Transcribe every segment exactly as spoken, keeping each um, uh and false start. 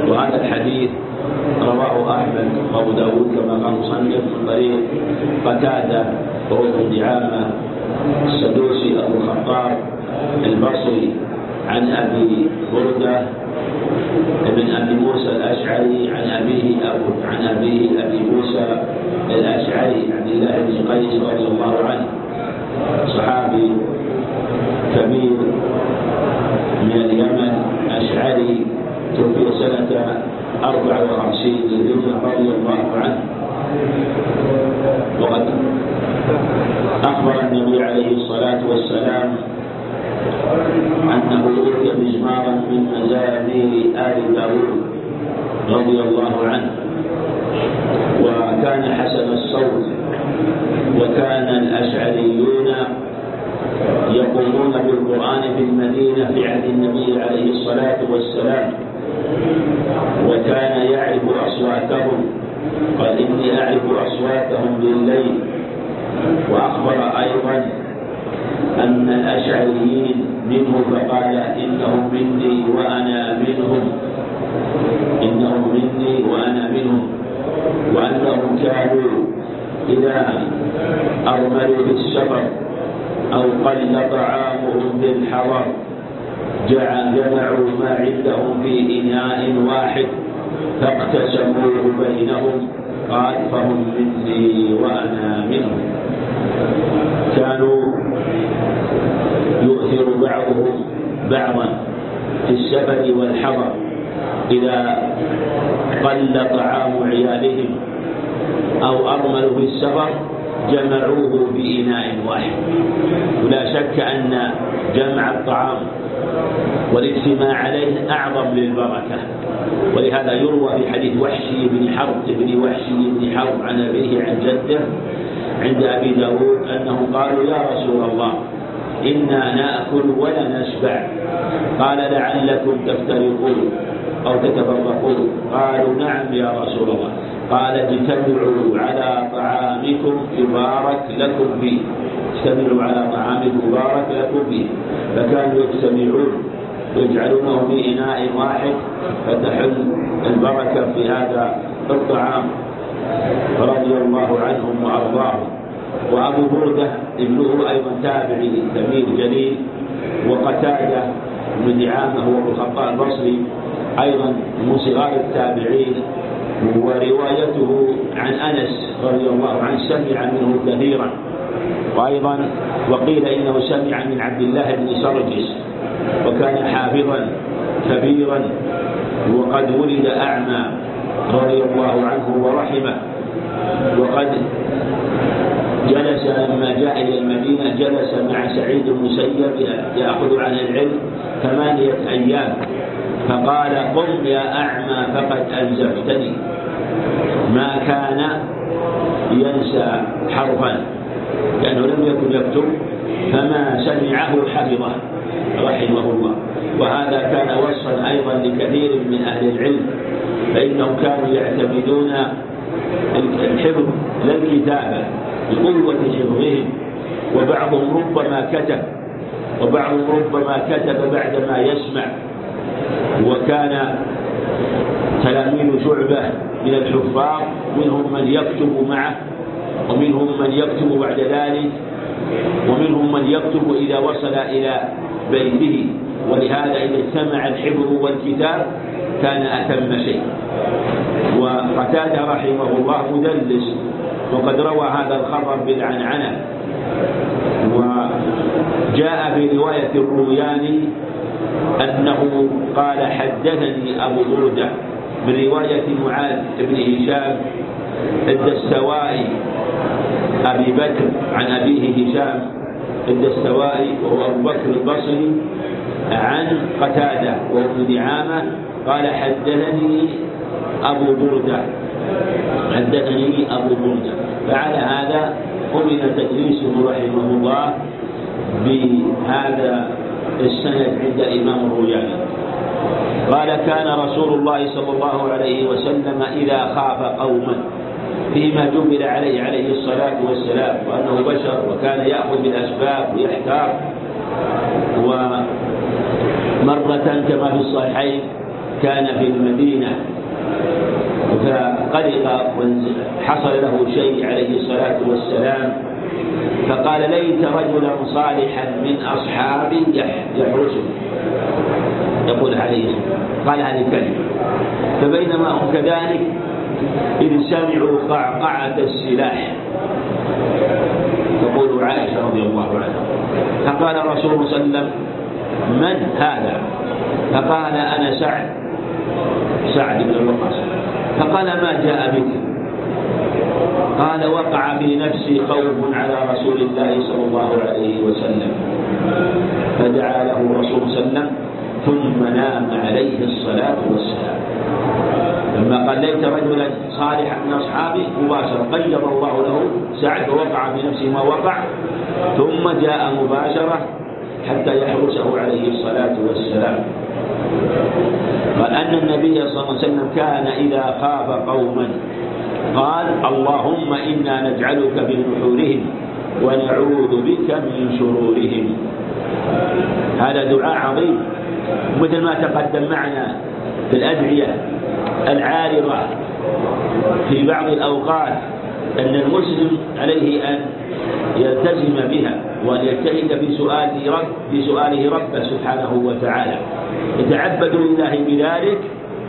وهذا الحديث رواه أحمد وأبو داود كما قال مصنف من طريق قتادة وهو بن دعامة السدوسي أبو الخطاب البصري عن أبي بردة ابن أبي موسى الأشعري عن أبيه أبو عن أبيه أبي موسى الأشعري عبد الله بن قيس رضي الله عنه صحابي كبير من اليمن أشعري توفي سنة أربع وخمسين للهجرة رضي الله عنه. وقد أخبر النبي عليه الصلاة والسلام أنه أوتي مزمارا من مزامير آل داود رضي الله عنه، وكان حسن الصوت، وكان الأشعريون يقومون بالقرآن في المدينة في عهد النبي عليه الصلاة والسلام، وكان يعرف أصواتهم، قال إني أعرف أصواتهم بالليل. وأخبر أيضا أن الأشعريين منه فقال إنهم مني وأنا منهم إنهم مني وأنا منهم وأنهم كانوا إذا أرملوا في السفر أو قل طعامهم في الحضر جمعوا ما عندهم في إناء واحد فاقتسموه بينهم، قال فهم مني وأنا منهم. كانوا يؤثر بعضهم بعضا في السفر والحضر، إذا قل طعام عيالهم أو أرملوا في السفر جمعوه بإناء واحد. ولا شك أن جمع الطعام والاجتماع عليه أعظم للبركة، ولهذا يروى في حديث وحشي بن حرب بن وحشي بن حرب عن أبيه عن جده عند أبي داود أنهم قالوا يا رسول الله إنا نأكل ولا نشبع، قال لعلكم تفترقون أو تتفرقون، قالوا نعم يا رسول الله، قال اجتمعوا على طعامكم يبارك لكم فيه، اجتمعوا على طعامكم يبارك لكم فيه. فكانوا يجتمعون ويجعلونه في إناء واحد فتحل البركة في هذا الطعام رضي الله عنهم وأرضاهم. وأبو بردة ابنه أيضا تابعي كبير جليل، وقتادة بن دعامة هو أبو الخطاب البصري أيضا من صغار التابعين، وروايته عن أنس رضي الله عنه سمع منه كثيرا، وأيضا وقيل إنه سمع من عبد الله بن سرجس، وكان حافظا كبيرا وقد ولد أعمى رضي الله عنه ورحمه. وقد جلس لما جاء إلى المدينة جلس مع سعيد بن المسيب يأخذ عن العلم ثمانية أيام، فقال قم يا أعمى فقد أنزفتني. ما كان ينسى حرفا لأنه لم يكن يكتب، فما سمعه حفظه رحمه الله. وهذا كان وصفا أيضا لكثير من أهل العلم، فإنهم كانوا يعتمدون الحفظ لا الكتابة بقوة حفظهم، وبعضهم ربما كتب وبعضهم ربما كتب بعدما يسمع. وكان تلاميذ شعبة من الحفاظ منهم من يكتب معه، ومنهم من يكتب بعد ذلك، ومنهم من يكتب إذا وصل إلى بيته. ولهذا إذا اجتمع الحفظ والكتاب كان أتم شيء. وقتادة رحمه الله مدلس، وقد روى هذا الخبر بالعنعنة. وجاء في رواية الروياني أنه قال حدثني أبو بردة، من رواية معاذ بن هشام الدستوائي أبي بكر عن أبيه هشام الدستوائي وهو أبو بكر البصري عن قتادة وابن دعامة قال حدثني أبو بردة حدثني أبو بردة. فعلى هذا أمن تدريسه رحمه الله بهذا السند عند الإمام الروياني. قال كان رسول الله صلى الله عليه وسلم إذا خاف قوما فيما جبل عليه عليه الصلاة والسلام، وأنه بشر وكان يأخذ بالأسباب ويحتار. ومرة كما في الصحيحين كان في المدينة فقلق وحصل له شيء عليه الصلاة والسلام، فقال ليت رجلا صالحا من أصحابي يحرسه، يقول عليه قال هذه الكلمة. فبينما هم كذلك إذ سمعوا قعقعة السلاح، تقول عائشة رضي الله عنها، فقال الرسول صلى الله عليه وسلم من هذا؟ فقال أنا سعد سعد بن وقاص. فقال ما جاء بك؟ قال وقع في نفسي خوف على رسول الله صلى الله عليه وسلم، فدعا له الرسول صلى الله عليه وسلم ثم نام عليه الصلاة والسلام. لما قال ليت رجلا صالحا من أصحابه مباشرة قيض الله له سعد ووقع في نفسه ما وقع، ثم جاء مباشرة حتى يحرسه عليه الصلاة والسلام. قال أن النبي صلى الله عليه وسلم كان إذا خاف قوما قال اللهم إنا نجعلك بنحورهم ونعوذ بك من شرورهم. هذا دعاء عظيم، مثل ما تقدم معنا في الأدعية العارضة في بعض الأوقات أن المسلم عليه أن يلتزم بها وأن يجتهد في سؤاله رب في سؤاله ربه سبحانه وتعالى، يتعبد لله بذلك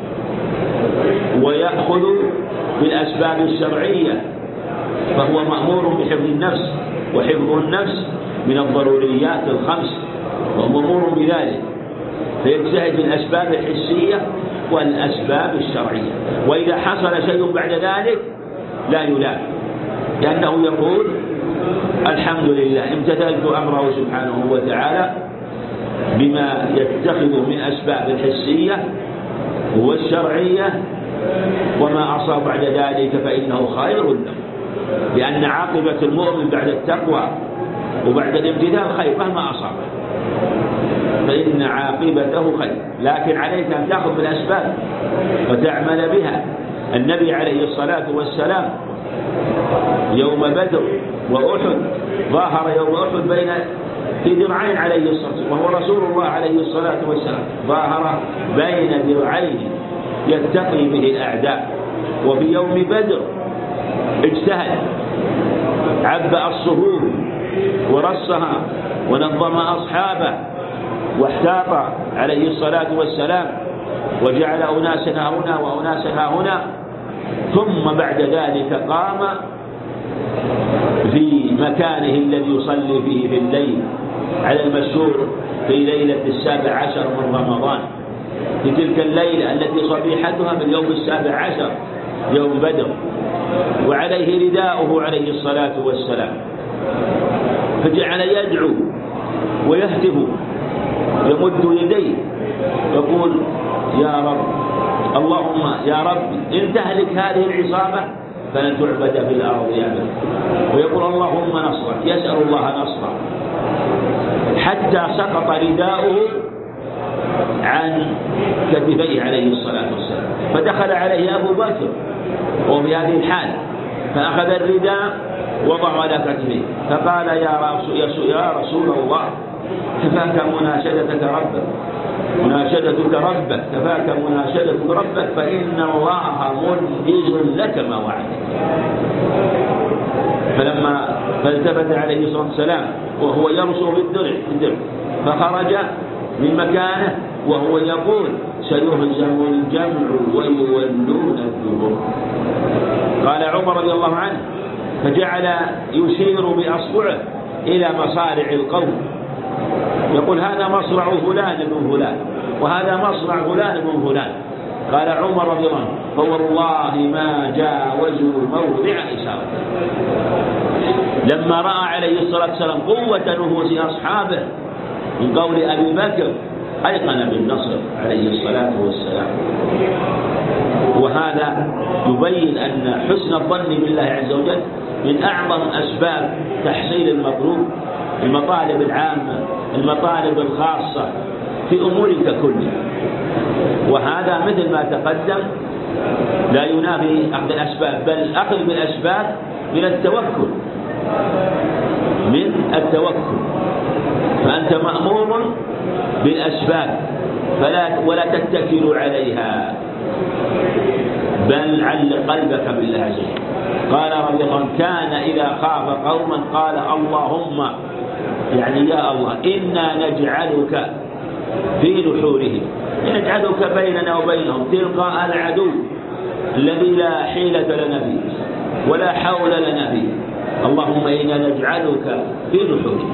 ويأخذ بالأسباب الشرعية، فهو مأمور بحفظ النفس، وحفظ النفس من الضروريات الخمس ومأمور بذلك، فيجتهد بالأسباب الحسية والأسباب الشرعية. وإذا حصل شيء بعد ذلك لا يلام، لأنه يقول الحمد لله امتثلت أمره سبحانه وتعالى بما يتخذ من أسباب الحسية والشرعية، وما أصاب بعد ذلك فإنه خير له، لأن عاقبة المؤمن بعد التقوى وبعد الامتثال خير مهما أصابه، فإن عاقبته خير، لكن عليك أن تأخذ بالأسباب وتعمل بها. النبي عليه الصلاة والسلام يوم بدر وأحد ظاهر يوم أحد بين في درعين عليه الصلاة والسلام، وهو رسول الله عليه الصلاة والسلام، ظاهر بين درعين يتقي به الأعداء. وفي يوم بدر اجتهد، عبأ الصفوف ورصها ونظم أصحابه واحتاط عليه الصلاة والسلام، وجعل أناسا هنا وأناسا هنا، ثم بعد ذلك قام في مكانه الذي يصلي فيه في الليل على المشهور في ليلة السابع عشر من رمضان، في تلك الليلة التي صبيحتها في اليوم السابع عشر يوم بدر، وعليه رداؤه عليه الصلاة والسلام، فجعل يدعو ويهتف يمد يديه يقول يا رب اللهم يا رب إن تهلك هذه العصابة فلن تعبد في الأرض أبدا، ويقول اللهم نصرك، يسأل الله نصره، حتى سقط رداؤه عن كتفيه عليه الصلاة والسلام، فدخل عليه أبو بكر وهو في هذه الحال، فأخذ الرداء وضعه على كتفه فقال يا رسول, يا رسول الله كفاك مناشدتك ربك مناشدتك ربك كفاك مناشدتك ربك فإن الله منجز لك ما وعدك. فلما فالتفت عليه الصلاة والسلام وهو يرسو بالدرع فخرج من مكانه وهو يقول سيهزم الجمع ويولون الدبر. قال عمر رضي الله عنه فجعل يشير بأصبعه إلى مصارع القوم يقول هذا مصرع فلان بن فلان وهذا مصرع فلان بن فلان. قال عمر رضي الله عنه فوالله ما جاوزوا موضع إشارته. لما رأى عليه الصلاة والسلام قوة نفوس أصحابه من قول أبي بكر أيقن بالنصر عليه الصلاة والسلام. وهذا يبين أن حسن الظن بالله عز وجل من أعظم أسباب تحصيل المطلوب، المطالب العامة المطالب الخاصة في أمورك كلها. وهذا مثل ما تقدم لا ينافي أخذ الأسباب، بل أخذ بالأسباب من التوكل من التوكل فأنت مأمور بالأسباب فلا ولا تتكلوا عليها، بل علق قلبك بالله عز وجل. قال رضي الله عنه: كان إذا خاف قوما قال اللهم، يعني يا الله إنا نجعلك في نحورهم، نجعلك بيننا وبينهم تلقاء العدو الذي لا حيلة لنا فيه ولا حول لنا فيه، اللهم إنا نجعلك في نحورهم.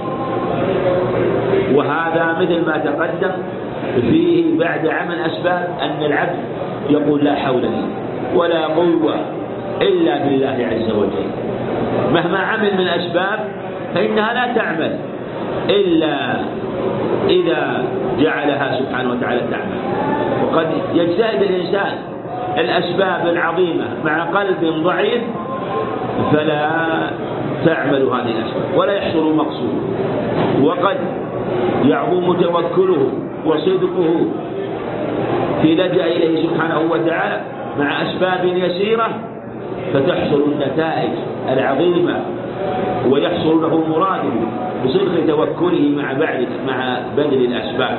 وهذا مثل ما تقدم فيه بعد عمل أسباب أن العبد يقول لا حول لي ولا قوة إلا بالله عز وجل. مهما عمل من أسباب فإنها لا تعمل إلا إذا جعلها سبحانه وتعالى تعمل. وقد يجتهد الإنسان الأسباب العظيمة مع قلب ضعيف فلا تعمل هذه الأسباب ولا يحصل المقصود، وقد يعظم توكله وصدقه في لجأ إليه سبحانه وتعالى مع أسباب يسيرة فتحصل النتائج العظيمة ويحصل له مراده بصدق توكله مع بعد مع بذل الأسباب.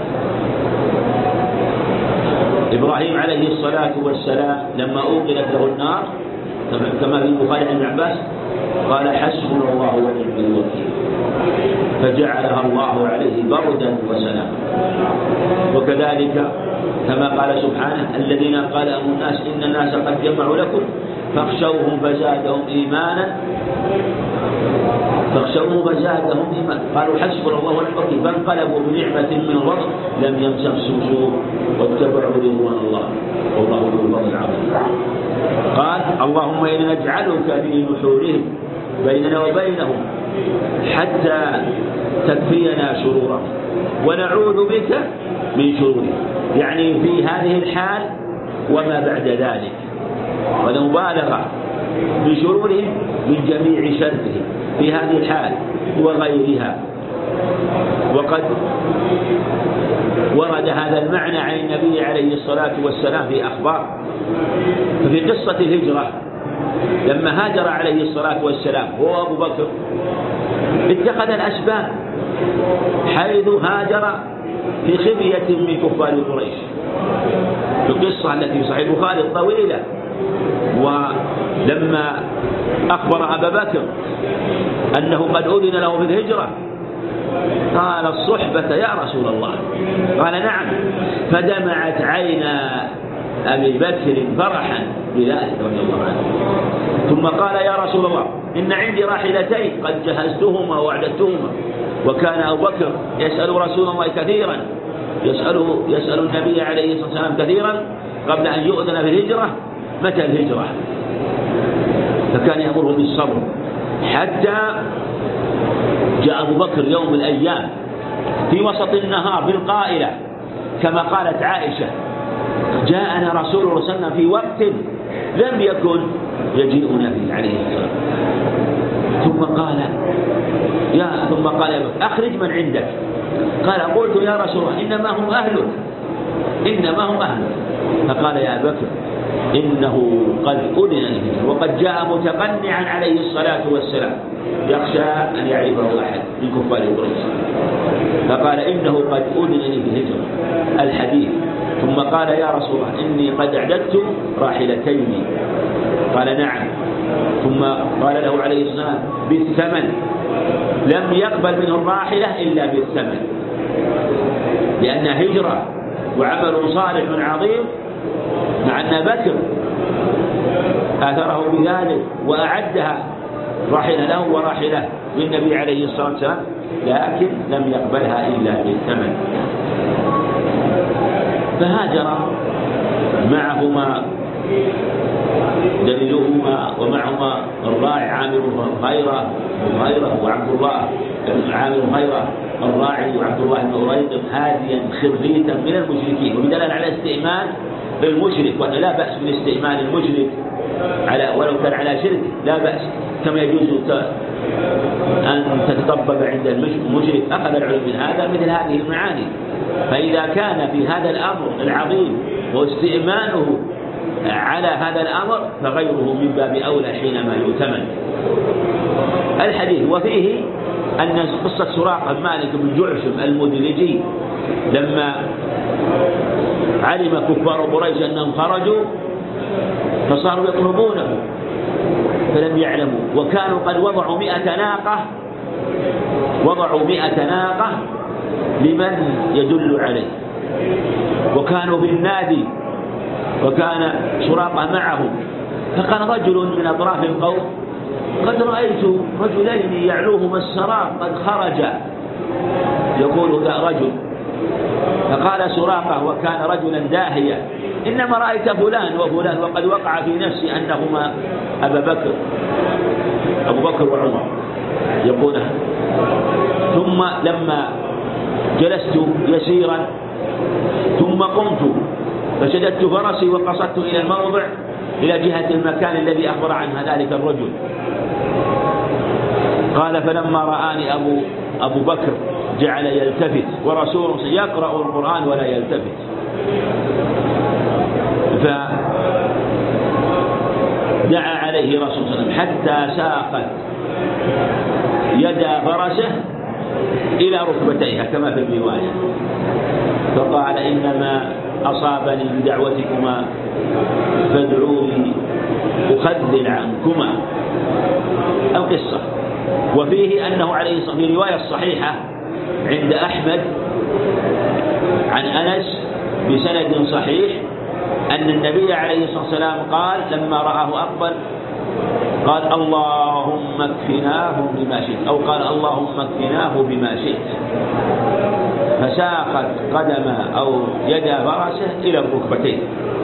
إبراهيم عليه الصلاة والسلام لما أوقدت له النار كما في البخاري عن ابن عباس قال حسبنا الله ونعم الوكيل، فجعلها الله عليه بردا وسلاما. وكذلك كما قال سبحانه: الذين قال الناس إن الناس قد جمعوا لكم فاخشوهم فزادهم إيمانا فاخشوهم فزادهم إيمانا قالوا حسبنا الله ونعم الوكيل، فانقلبوا بنعمة من الله لم يمسسهم سوء واتبعوا رضوان الله والله ذو الفضل العظيم. قال: اللهم إنا نجعلك في نحورهم بيننا وبينهم حتى تكفينا شرورهم ونعوذ بك من شرورهم، يعني في هذه الحال وما بعد ذلك، والمبالغة بشرورهم من جميع شرهم في هذه الحال وغيرها. وقد ورد هذا المعنى عن النبي عليه الصلاة والسلام في أخبار. ففي قصة الهجرة لما هاجر عليه الصلاة والسلام هو أبو بكر اتخذ الأسباب حيث هاجر في خفية من كفار قريش، في القصة التي في صحيح البخاري الطويلة. ولما أخبر أبا بكر أنه قد أذن له في الهجرة قال: الصحبة يا رسول الله. قال: نعم. فدمعت عينا أبي بكر فرحا بذلك رضي الله عنه. ثم قال: يا رسول الله إن عندي راحلتين قد جهزتهما وأعددتهما. وكان أبو بكر يسأل رسول الله كثيرا، يسأله يسأل النبي عليه الصلاة والسلام كثيرا قبل أن يؤذن في الهجرة متى الهجرة، فكان يأمره بالصبر حتى جاء أبو بكر يوم من الأيام في وسط النهار بالقائلة كما قالت عائشة: جاءنا رسول الله صلى الله عليه وسلم في وقت لم يكن يجيئنا فيه عليه الصلاة والسلام. ثم قال يا ثم قال يا بكر: أخرج من عندك. قال: قلت يا رسول الله إنما هم أهلك إنما هم أهلك. فقال: يا بكر إنه قد أذن لي، وقد جاء متقنعا عليه الصلاة والسلام يخشى أن يعرفه أحد من كفار قريش، فقال: إنه قد أذن لي بالهجرة الحديث. ثم قال: يا رسول الله إني قد أعددت راحلتين. قال: نعم. ثم قال له عليه الصلاة والسلام: بالثمن. لم يقبل منه الراحلة إلا بالثمن، لأنها هجرة وعمل صالح عظيم، مع أن بكر آثره بذلك وأعدها راحلة له وراحلة للنبي عليه الصلاة والسلام، لكن لم يقبلها إلا بالثمن. فهاجر معهما دليلهما ومعهما الراعي عامر خيرة خيرة وعبد الله عامر خيرة الراعي وعبد الله بن أريق هاديا خريتا من المشركين، وبدلالة على استئمان المشرك، وأن لا بأس بالاستئمان المشرك على ولو كان على شرك لا بأس، كما يجوز أن تتطبب عند المشرك. أخذ العلم من هذا مثل هذه المعاني. فإذا كان في هذا الأمر العظيم واستئمانه على هذا الأمر فغيره من باب أولى حينما يؤتمن. الحديث وفيه أن قصة سراقة مالك بن جعشم المدلجي لما علم كفار قريش أنهم خرجوا فصاروا يطلبونه فلم يعلموا، وكانوا قد وضعوا مئة ناقة وضعوا مئة ناقة لمن يدل عليه، وكانوا بالنادي وكان سراقة معهم، فقال رجل من أطراف القوم قد رأيت رجلين يعلوهما السراق قد خرجا، يقول ذا رجل، فقال سراقة وكان رجلا داهيا إنما رأيت فلان وفلان وقد وقع في نفسي أنهما أبا بكر أبو بكر وعمر يقول. ثم لما جلست يسيرا ثم قمت فشددت فرسي وقصدت إلى الموضع إلى جهة المكان الذي أخبر عنها ذلك الرجل. قال فلما رآني أبو, أبو بكر جعل يلتفت ورسول يقرأ القرآن ولا يلتفت، فدعا عليه رسول الله صلى الله عليه وسلم حتى ساقت يد فرسه إلى ركبتيها كما في الرواية، فقال إنما أصابني بدعوتكما فادعوني أخذل عنكما القصة. وفيه أنه عليه الصلاة والسلام في رواية صحيحة عند أحمد عن أنس بسند صحيح أن النبي عليه الصلاة والسلام قال لما رآه أقبل قال اللهم اكفناه بما شئت، أو قال اللهم اكفناه بما شئت، فساقت قدم أو يد فرسه إلى الركبتين،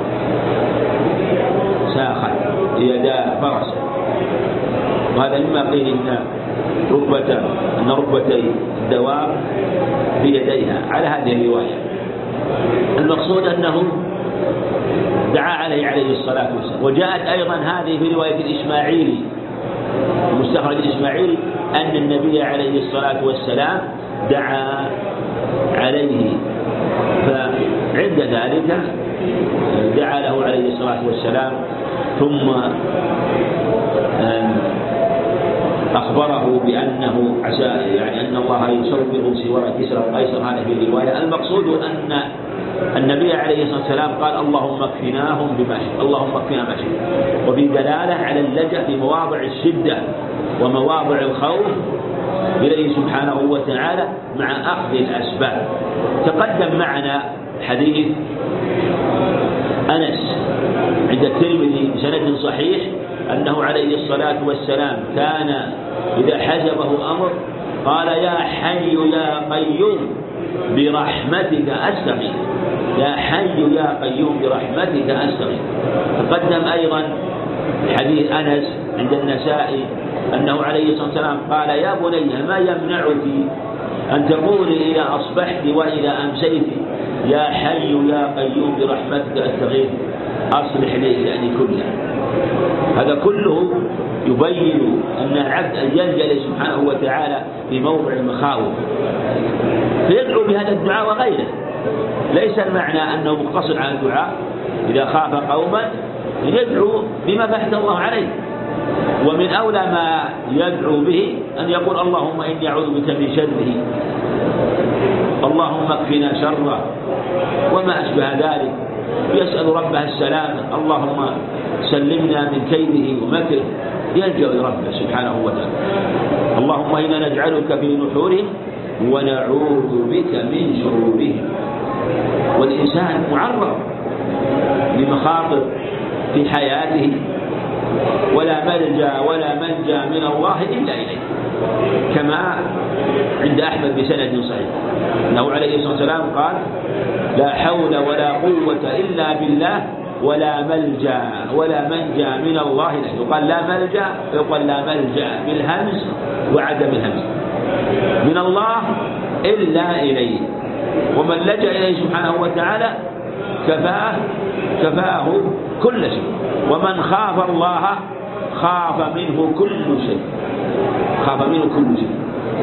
ساقت يد فرسه، وهذا مما قيل إن ركبة أن ركبتي الدواب بيديها على هذه الرواية. المقصود أنه دعا عليه عليه الصلاة والسلام. وجاءت أيضا هذه في رواية الإسماعيلي المستخرج الإسماعيلي أن النبي عليه الصلاة والسلام دعا عليه، فعند ذلك دعا له عليه الصلاة والسلام ثم أخبره بأنه عسى يعني أن الله يصوره سوار كسرى القيصر. هذا في الرواية. المقصود أن النبي عليه الصلاة والسلام قال اللهم اكفناهم بما شئت، اللهم اكفنا ما شئت، وفي دلالة على اللجأ في مواضع الشدة ومواضع الخوف إليه سبحانه وتعالى مع أخذ الأسباب. تقدم معنا حديث أنس عند الترمذي بسند صحيح أنه عليه الصلاة والسلام كان إذا حزبه أمر قال يا حي يا قيوم برحمتك أستغيث، يا حي يا قيوم برحمتك أستغيث. تقدم أيضا حديث أنس عند النسائي أنه عليه الصلاة والسلام قال يا بني ما يمنعك أن تقولي إذا أصبحت وإذا أمسيت يا حي يا قيوم برحمتك أستغيث أصلح لي يعني كله. هذا كله يبين أن العبد أن يلجأ سبحانه وتعالى في موضع المخاوف فيدعو بهذا الدعاء وغيره. ليس المعنى أنه مقتصر على الدعاء إذا خاف قوما يدعو بما فتح الله عليه، ومن أولى ما يدعو به أن يقول اللهم إني أعوذ بك من شره، اللهم اكفنا شره وما أشبه ذلك. يسأل ربه السلامة، اللهم سلمنا من كيده ومكره، يلجأ ربه سبحانه وتعالى. اللهم إنا نجعلك في نحورهم ونعوذ بك من شرورهم. والإنسان معرض لمخاطر في حياته ولا ملجأ ولا منجا من الله إلا إليه، كما عند أحمد بسند صحيح أنه عليه الصلاة والسلام قال لا حول ولا قوة إلا بالله ولا ملجأ ولا منجا من الله إلا. يقال لا ملجأ يقال لا ملجأ بالهمز وعدم الهمز من الله إلا إليه، ومن لجأ إليه سبحانه وتعالى كفاه كفاه كل شيء، ومن خاف الله خاف منه كل شيء خاف منه كل شيء.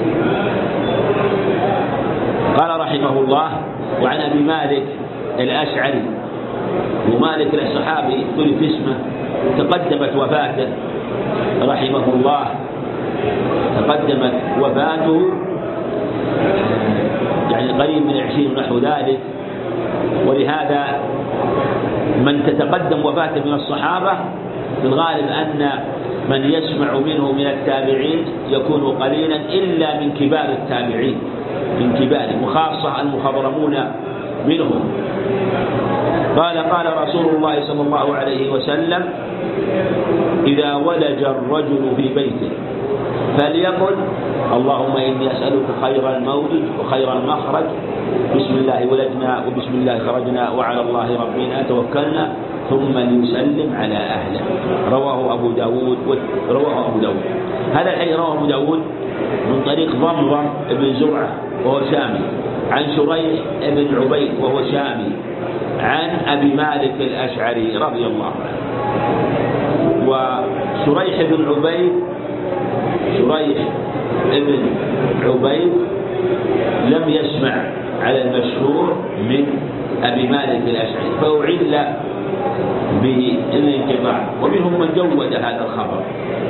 قال رحمه الله وعن أبي مالك الأشعري، ومالك الصحابي اختلف اسمه، تقدمت وفاته رحمه الله، تقدمت وفاته يعني قريب من عشرين نحو ذلك، ولهذا من تتقدم وفاته من الصحابة في الغالب أن من يسمع منه من التابعين يكون قليلا إلا من كبار التابعين، من كبارهم، وخاصة المخضرمون منهم. قال قال رسول الله صلى الله عليه وسلم: إذا ولج الرجل في بيته فليقل: اللهم إني أسألك خير المولد وخير المخرج، بسم الله ولجنا وبسم الله خرجنا وعلى الله ربنا توكلنا، ثم ليسلم على أهله. رواه أبو داود رواه أبو داود هذا الحديث رواه أبو داود من طريق ضمضم بن زرعة وهو شامي، عن شريح بن عبيد وهو شامي، عن أبي مالك الأشعري رضي الله عنه. وشريح بن عبيد شريح بن عبيد لم يسمع على المشهور من أبي مالك الأشعري فأعل بالانقطاع، ومنهم من جود هذا الخبر.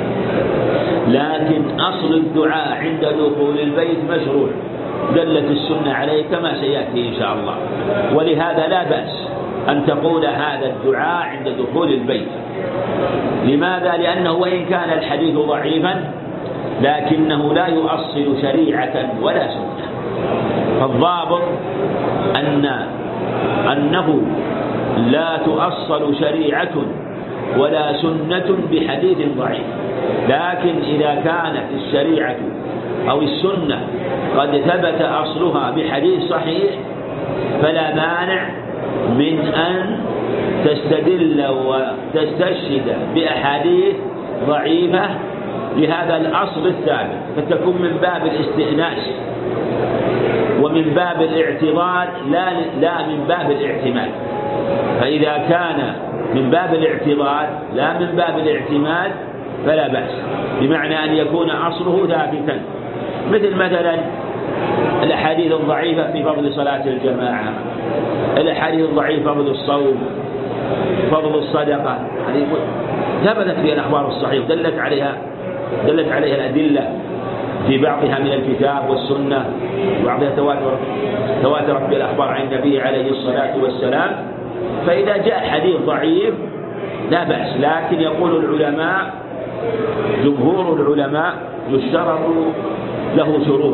لكن أصل الدعاء عند دخول البيت مشروع، دلت السنة عليه كما سيأتي إن شاء الله، ولهذا لا بأس أن تقول هذا الدعاء عند دخول البيت. لماذا؟ لأنه وإن كان الحديث ضعيفا لكنه لا يؤصل شريعة ولا سنة. فالضابط أن أنه لا تؤصل شريعة ولا سنة بحديث ضعيف، لكن إذا كانت الشريعة أو السنة قد ثبت أصلها بحديث صحيح فلا مانع من أن تستدل وتستشهد بأحاديث ضعيفة لهذا الأصل الثابت، فتكون من باب الاستئناس ومن باب الاعتضاد لا لا من باب الاعتماد. فإذا كان من باب الاعتضاد لا من باب الاعتماد فلا بأس، بمعنى أن يكون أصله ثابتا، مثل مثلا الأحاديث الضعيفة في فضل صلاة الجماعة، الأحاديث الضعيفة فضل الصوم، فضل الصدقة، هذه ثبتت فيها الأخبار الصحيحة دلت عليها دلت عليها الأدلة في بعضها من الكتاب والسنة، وبعضها تواتر تواترت بالأخبار عن النبي عليه الصلاة والسلام. فإذا جاء حديث ضعيف لا بأس، لكن يقول العلماء جمهور العلماء يشترط له شروط.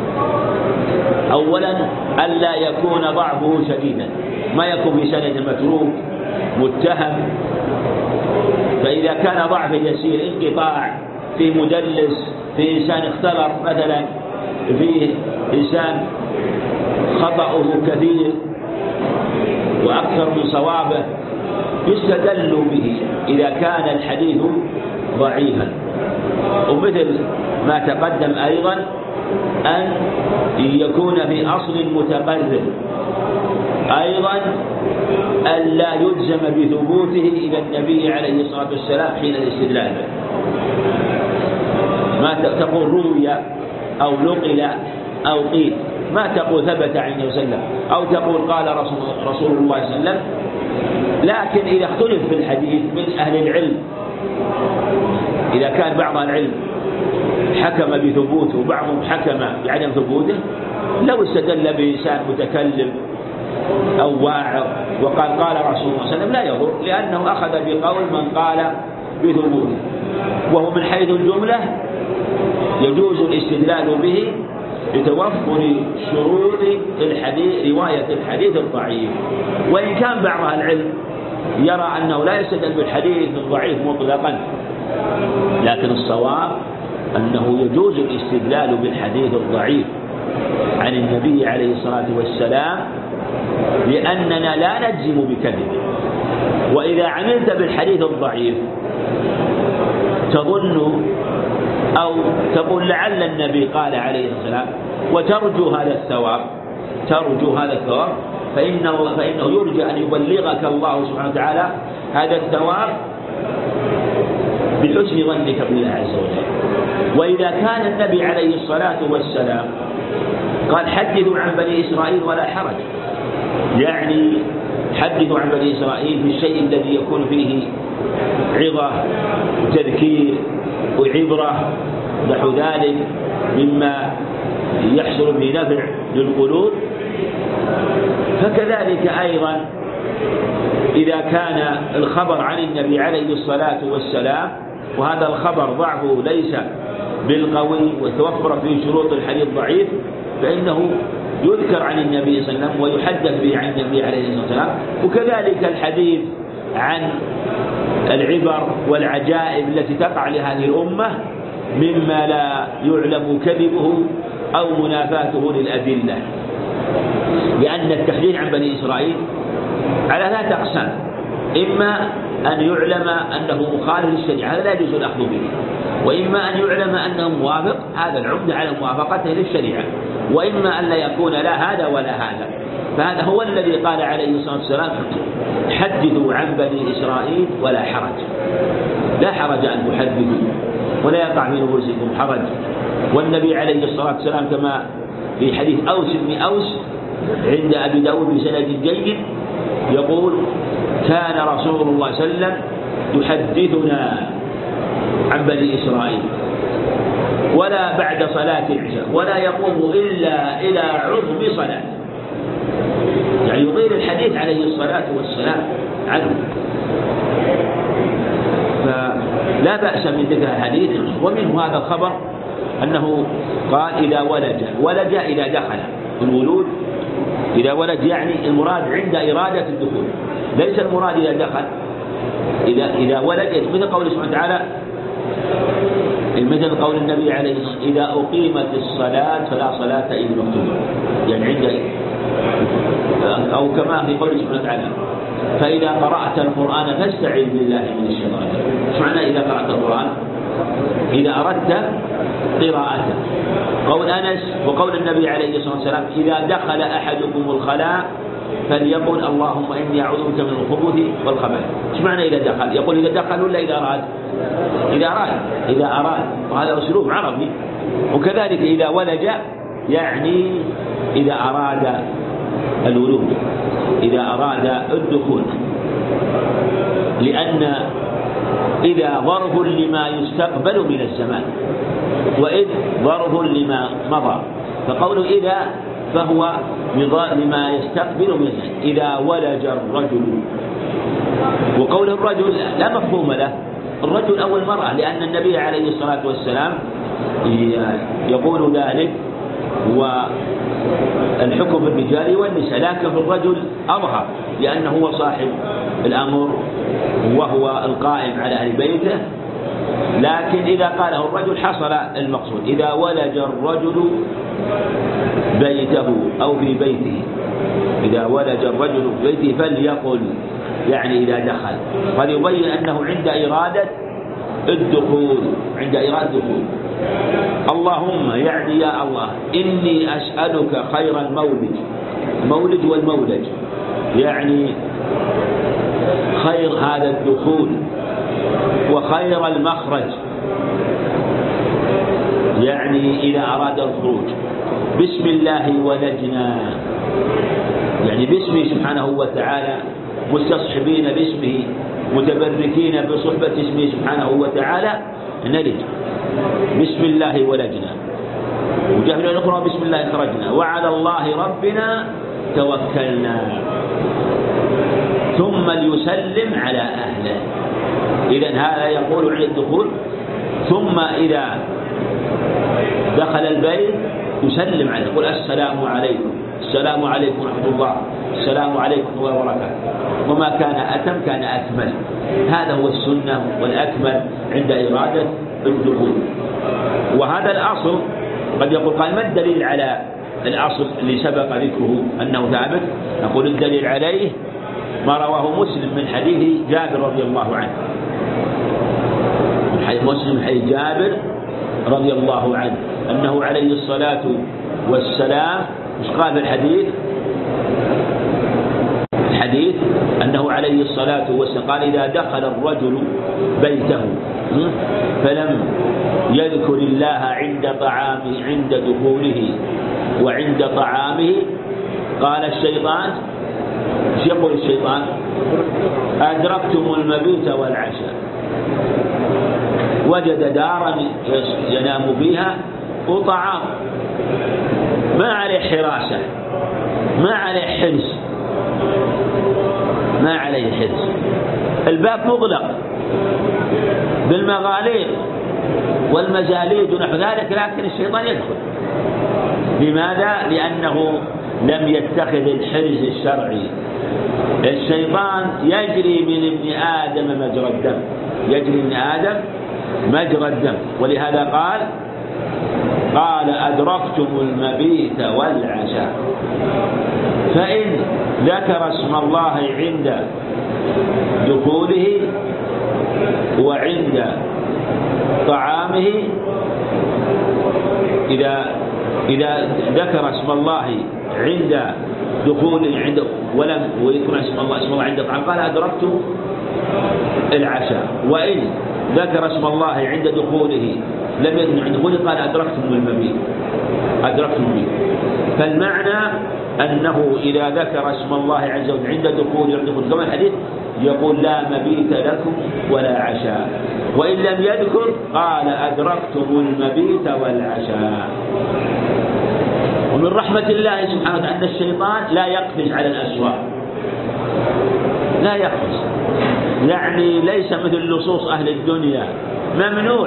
أولا ألا يكون ضعفه شديدا، ما يكون في سند متروك متهم، فإذا كان ضعفه يسير انقطاع في مدلس، في إنسان اختلط مثلا، في إنسان خطأه كثير وأكثر من صوابه، يستدل به إذا كان الحديث ضعيفا. ومثل ما تقدم أيضا أن يكون في أصل متقرر، أيضا أن لا يجزم بثبوته إلى النبي عليه الصلاة والسلام حين الاستدلال، ما تقول روي أو نقل أو قيل، ما تقول ثبت عن النبي صلى الله عليه وسلم أو تقول قال رسول, رسول الله صلى الله عليه وسلم. لكن إذا اختلف في الحديث من أهل العلم، إذا كان بعض العلم حكم بثبوته وبعضهم حكم بعدم ثبوته، لو استدل بإنسان متكلم أو واعظ وقال قال رسول الله صلى الله عليه وسلم لا يضر، لأنه أخذ بقول من قال بثبوته، وهو من حيث الجملة يجوز الاستدلال به لتوفر شروط الحديث رواية الحديث الضعيف. وإن كان بعض العلم يرى أنه لا يستدل بالحديث الضعيف مطلقا، لكن الصواب أنه يجوز الاستدلال بالحديث الضعيف عن النبي عليه الصلاة والسلام، لأننا لا نجزم بكذبه. وإذا عملت بالحديث الضعيف تظن أو تقول لعل النبي قال عليه السلام وترجو هذا الثواب ترجو هذا الثواب فإنه, فإنه يرجى أن يبلغك الله سبحانه وتعالى هذا الثواب بحسن ظنك بالله عز وجل. وإذا كان النبي عليه الصلاة والسلام قال حدثوا عن بني إسرائيل ولا حرج، يعني حدثوا عن بني إسرائيل بالشيء الذي يكون فيه عظة وتذكير وعبرة نحو ذلك مما يحصل به نفع للقلوب، فكذلك أيضا إذا كان الخبر عن النبي عليه الصلاة والسلام وهذا الخبر ضعفه ليس بالقوي وتوفر فيه شروط الحديث ضعيف، فإنه يذكر عن النبي صلى الله عليه وسلم ويحدث به عن النبي عليه الصلاة والسلام. وكذلك الحديث عن العبر والعجائب التي تقع لهذه الأمة مما لا يعلم كذبه أو منافاته للأدلة، لأن التحديث عن بني إسرائيل على ثلاثة أقسام: إما أن يعلم أنه مخالف للشريعة هذا لا يجوز الأخذ به، وإما أن يعلم أنه موافق هذا العمدة على موافقته للشريعة، وإما أن لا يكون لا هذا ولا هذا. فهذا هو الذي قال عليه الصلاة والسلام: حدثوا عن بني إسرائيل ولا حرج. لا حرج أن تحدثوا ولا يقع في نفوسكم حرج. والنبي عليه الصلاة والسلام كما في حديث أوس بن أوس عند أبي داود بسند جيد يقول: كان رسول الله صلى الله عليه وسلم يحدثنا عن بني إسرائيل ولا بعد صلاة العشاء ولا يقوم إلا إلى عظم صلاة، يعني يطيل الحديث عليه الصلاة والسلام عنه. فلا بأس من ذكر الحديث. ومنه هذا الخبر أنه قال: إذا ولج ولج إذا دخل الولود، إذا ولج يعني المراد عند إرادة الدخول، ليس المراد إذا دخل. إذا إذا ولج مثل قول سبحانه وتعالى، مثل قول النبي عليه الصلاة والسلام: إذا أقيمت الصلاة فلا صلاة إلا مكتوبة، يعني عند، أو كما في قول سبحانه وتعالى: فإذا قرأت القرآن فاستعذ بالله من الشيطان. ايش معنى إذا قرأت القرآن؟ إذا أردت قراءته. قول أنس وقول النبي عليه الصلاة والسلام: إذا دخل أحدكم الخلاء فليقل اللهم إني أعوذ بك من الخبث والخبث. ايش معنى إذا دخل؟ يقول إذا دخل ولا إذا أراد؟ إذا أراد إذا أراد وهذا أسلوب عربي. وكذلك إذا ولج يعني إذا أراد الولوج، إذا أراد الدخول، لأن إذا ظرف لما يستقبل من الزمان، وإذ ظرف لما مضى. فقوله إذا فهو لما يستقبل من الزمان. إذا ولج الرجل، وقول الرجل لا مفهوم له، الرجل أو المرأة، لأن النبي عليه الصلاة والسلام يقول ذلك والحكم بالرجال والنساء، لكن في الرجل أظهر لأنه هو صاحب الأمر وهو القائم على أهل بيته. لكن إذا قاله الرجل حصل المقصود: إذا ولج الرجل بيته أو في بيته، إذا ولج الرجل في بيته فليقل، يعني إذا دخل. قد يبين أنه عند إرادة الدخول، عند إرادة الدخول. اللهم يعني يا الله إني أسألك خير المولج، المولج والمولج يعني خير هذا الدخول وخير المخرج، يعني إذا أراد الخروج. بسم الله ولجنا، يعني باسمه سبحانه وتعالى، مستصحبين باسمه متبركين بصحبة اسمه سبحانه وتعالى نلج. بسم الله ولجنا، وجهنا الأخرى بسم الله خرجنا، وعلى الله ربنا توكلنا، ثم ليسلم على أهله. إذن هذا يقول عند الدخول، ثم إذا دخل البيت يسلم عليه، يقول السلام عليكم، السلام عليكم ورحمة الله، السلام عليكم ورحمة الله وبركاته. وما كان أتم كان أكمل. هذا هو السنة والأكمل عند إرادة الدخول. وهذا الأصل قد يقول قال ما الدليل على الأصل اللي سبق ذكره أنه ثابت؟ نقول الدليل عليه ما رواه مسلم من حديث جابر رضي الله عنه، من حديث مسلم من حديث جابر رضي الله عنه أنه عليه الصلاة والسلام مش قال الحديث الحديث أنه عليه الصلاة والسلام قال إذا دخل الرجل بيته فلم يذكر الله عند طعامه عند دخوله وعند طعامه قال الشيطان، ايش يقول الشيطان؟ أدركتم المبيت والعشاء. وجد دارا ينام فيها وطعام، ما عليه حراسة، ما عليه حرص، عليه حرز. الباب مغلق بالمغاليق والمزاليد ونحو ذلك، لكن الشيطان يدخل. لماذا؟ لأنه لم يتخذ الحرز الشرعي. الشيطان يجري من ابن آدم مجرى الدم، يجري من آدم مجرى الدم، ولهذا قال قال أدركتم المبيت والعشاء. فإن ذكر اسم الله عند دخوله وعند طعامه، إذا إذا ذكر اسم الله عند دخوله عند ولم ويذكر اسم الله اسم الله عند طعام قال أدركت العشاء، وإن ذكر اسم الله عند دخوله لم يكن عند دخوله قال أدركتم المبيت أدركتم المبيت. فالمعنى أنه إذا ذكر اسم الله عز وجل عند دخوله عند دخوله كما الحديث يقول لا مبيت لكم ولا عشاء، وإن لم يذكر قال أدركتم المبيت والعشاء. ومن رحمة الله سبحانه وتعالى أن الشيطان لا يقفز على الأسواق، لا يقفز، يعني ليس مثل لصوص أهل الدنيا، ممنوع.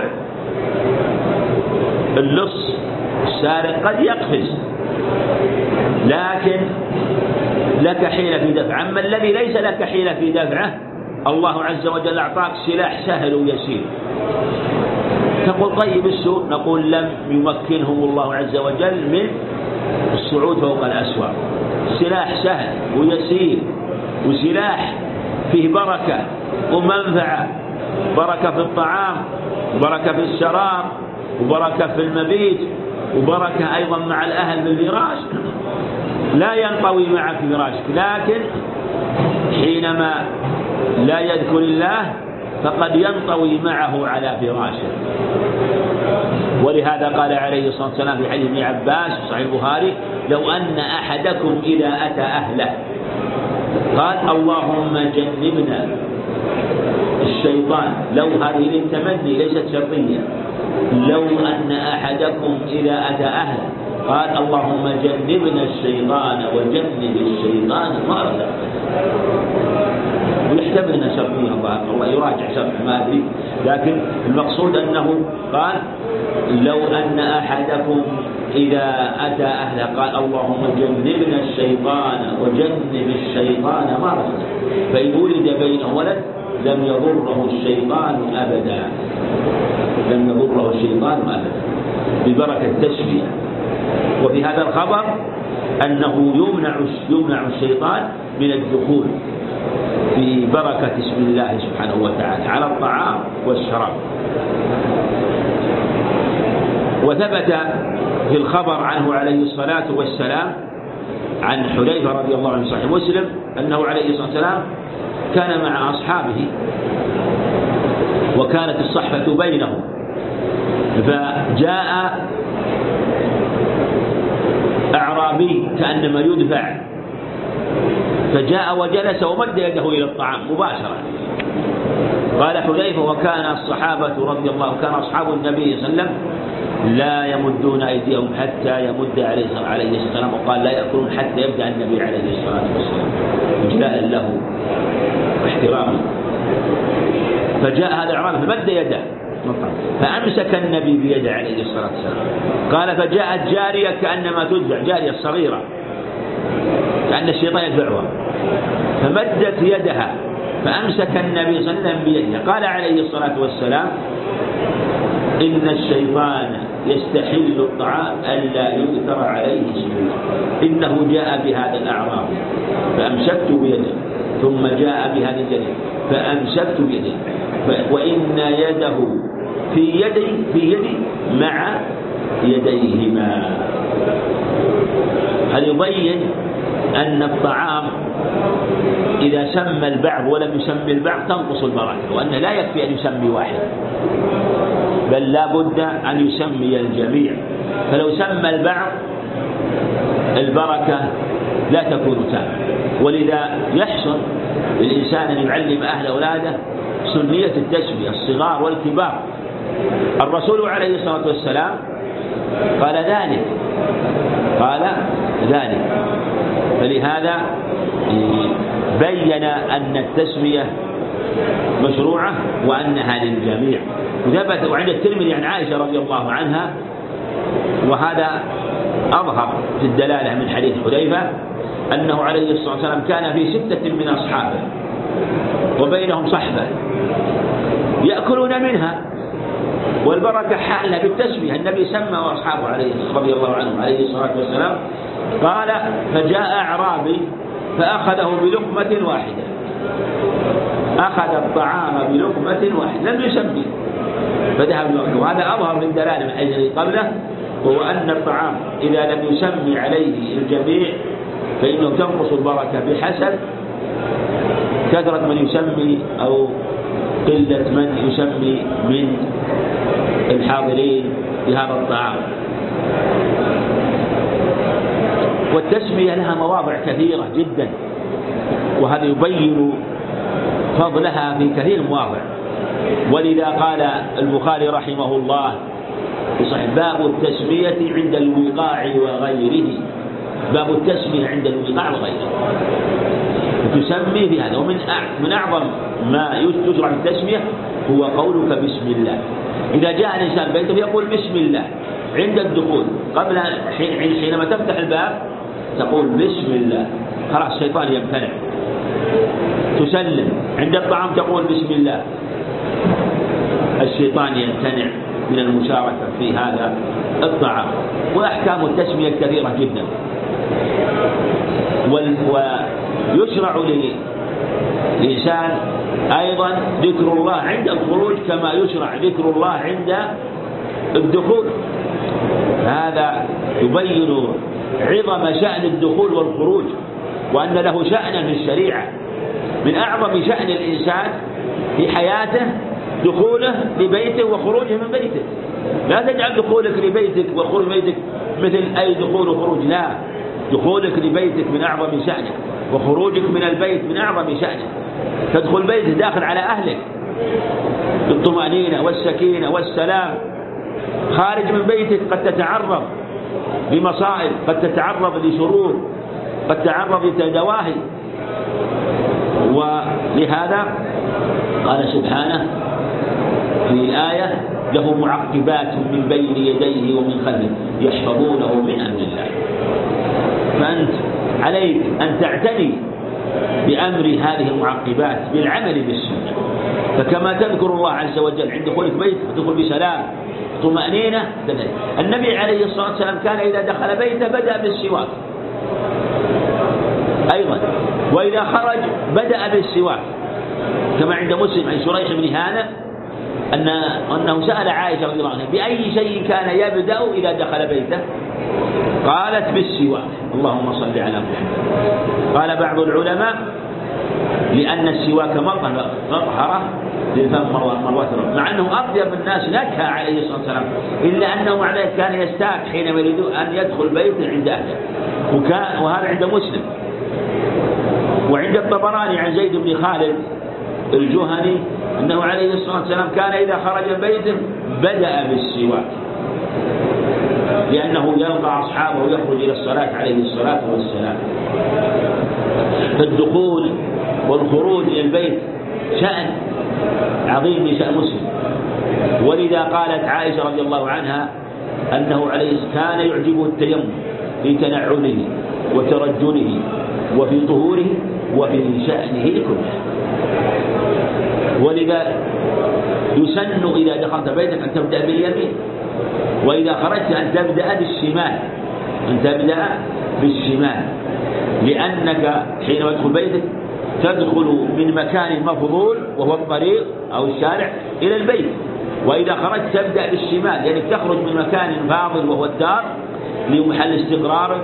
اللص السارق قد يقفز لكن لك حيلة في دفعه، أما الذي ليس لك حيلة في دفعه الله عز وجل أعطاك سلاح سهل ويسير. تقول طيب السوء، نقول لم يمكنهم الله عز وجل من الصعود فوق الأسواق. سلاح سهل ويسير، وسلاح فيه بركة ومنفعة، بركة في الطعام وبركة في الشراب وبركة في المبيت وبركة أيضا مع الأهل بالفراش، لا ينطوي معك فراشك، لكن حينما لا يذكر الله فقد ينطوي معه على فراشه. ولهذا قال عليه الصلاة والسلام في حديث ابن عباس في صحيح البخاري لو أن أحدكم إذا أتى أهله قال اللهم جنبنا الشيطان، لو هذه للتمني ليست شرطية، لو أن أحدكم إذا أتى أهله قال اللهم جنبنا الشيطان وجنب الشيطان ما رزقنا، ويحتمل أنها شرطية، الله يراجع شرط ما أدري، لكن المقصود أنه قال لو أن أحدكم إذا أتى أهله قال اللهم جنبنا الشيطان وجنب الشيطان ما رزقنا، فإن ولد بينه ولد لم يضره الشيطان أبدا، لم يضره الشيطان أبدا ببركة التسبيح. وفي هذا الخبر أنه يمنع يمنع الشيطان من الدخول ببركة اسم الله سبحانه وتعالى على الطعام والشراب. وثبت في الخبر عنه عليه الصلاة والسلام عن حذيفة رضي الله عنه صحيح مسلم أنه عليه الصلاة والسلام كان مع أصحابه وكانت الصحفة بينهم، فجاء أعرابي كأنما يدفع فجاء وجلس ومد يده إلى الطعام مباشرة. قال حذيفة وكان الصحابة رضي الله كان أصحاب النبي صلى الله عليه وسلم لا يمدون أيديهم حتى يمد عليه الصلاة والسلام، وقال لا يأكلون حتى يبدأ النبي عليه الصلاة والسلام إجلالا له واحتراما. فجاء هذا الأعرابي فمد يده فأمسك النبي بيده عليه الصلاة والسلام. قال فجاءت جارية كأنما تدفع، جارية صغيرة كأن الشيطان يدفعها، فمدت يدها فأمسك النبي صلى الله عليه وسلم بيده. قال عليه الصلاة والسلام إن الشيطان يستحل الطعام ألا يذكر عليه اسم الله، إنه جاء بهذا الأعرابي فأمسكت بيده ثم جاء بهذا الجليل فأمسكت بيده وإن يده في يدي في يدي مع يديهما. هل يبين أن الطعام إذا سمى البعض ولم يسمي البعض تنقص البركة، وأن لا يكفي أن يسمي واحد بل لا بد أن يسمي الجميع، فلو سمى البعض البركة لا تكون تامة. ولذا يحسن للإنسان أن يعلم أهل أولاده سنية التسمية الصغار والكبار. الرسول عليه الصلاة والسلام قال ذلك قال ذلك فلهذا بين أن التسمية مشروعة وأنها للجميع. وثبت وعند الترمذي عن عائشة رضي الله عنها، وهذا أظهر في الدلالة من حديث حذيفة، أنه عليه الصلاة والسلام كان في ستة من أصحابه وبينهم صحبة يأكلون منها، والبركة حالة بالتسمية. النبي سمى وأصحابه عليه رضي الله عنهم عليه الصلاة والسلام. قال: فجاء أعرابي فأخذه بلقمة واحدة، أخذ الطعام بلقمة واحدة لم يسمي فذهب الوقت. وهذا أظهر من دلالة من أجل قبله، وهو أن الطعام إذا لم يسمي عليه الجميع فإنه تنقص البركة بحسب كثرة من يسمي أو قلة من يسمي من الحاضرين بهذا الطعام. والتسمية لها مواضع كثيرة جدا، وهذا يبين فضلها في كثير مواضع. ولذا قال البخاري رحمه الله في صحيح: باب التسمية عند الوقاع وغيره. باب التسمية عند الوقاع وغيره، وتسمي بهذا. ومن من أعظم ما يشرع التسمية هو قولك بسم الله. إذا جاء الإنسان بيته يقول بسم الله عند الدخول، قبل حينما تفتح الباب تقول بسم الله، خلاص الشيطان يمتنع. تسلم عند الطعام تقول بسم الله، الشيطان يمتنع من المشاركة في هذا الطعام. وأحكام التسمية كثيرة جدا. ويشرع للإنسان أيضا ذكر الله عند الخروج كما يشرع ذكر الله عند الدخول. هذا يبين عظم شأن الدخول والخروج، وأن له شأنا في الشريعة. من أعظم شأن الإنسان في حياته دخوله لبيته وخروجه من بيته. لا تجعل دخولك لبيتك وخروج بيتك مثل أي دخول وخروج، لا، دخولك لبيتك من أعظم شأنه، وخروجك من البيت من أعظم شأنه. تدخل بيتك داخل على أهلك بالطمأنينة والسكينة والسلام. خارج من بيتك قد تتعرض لمصائب، قد تتعرض لشرور، قد تتعرض لتدواهي. ولهذا قال سبحانه في الآية: له معقبات من بين يديه ومن خلفه يحفظونه من أمر الله. فأنت عليك أن تعتني بأمر هذه المعقبات بالعمل بالسنة. فكما تذكر الله عز وجل عند دخولك بيت تدخل بسلام طمأنينة. النبي عليه الصلاة والسلام كان إذا دخل بيته بدأ بالسواك أيضا، وإذا خرج بدأ بالسواك، كما عند مسلم عن شريح بن هانة أن أنه سأل عائشة رضي الله عنها: بأي شيء كان يبدأ إذا دخل بيته؟ قالت: بالسواك. اللهم صل على محمد. قال بعض العلماء: لأن السواك مطهرة للفم مرات، مع أنه أطيب الناس نكهة عليه الصلاة والسلام، إلا أنه مع ذلك كان يستاك حينما يريد أن يدخل بيته عند أهله. وكان وهذا عند مسلم. وعند الطبراني عن زيد بن خالد الجهني أنه عليه الصلاة والسلام كان إذا خرج من بيته بدأ بالسواك، لأنه يلقى أصحابه ويخرج إلى الصلاة عليه الصلاة والسلام. فالدخول والخروج إلى البيت شأن عظيم لشأن مسلم. ولذا قالت عائشة رضي الله عنها أنه عليه كان يعجبه التيمم في تنعله وترجله وفي طهوره وفي شأنه كله. ولذا يسن إذا دخلت بيتك أن تبدأ باليمين، وإذا خرجت أن تبدأ بالشمال، أن تبدأ بالشمال، لأنك حينما تدخل بيتك تدخل من مكان مفضول وهو الطريق أو الشارع إلى البيت، وإذا خرجت تبدأ بالشمال، يعني تخرج من مكان فاضل وهو الدار لمحل استقرارك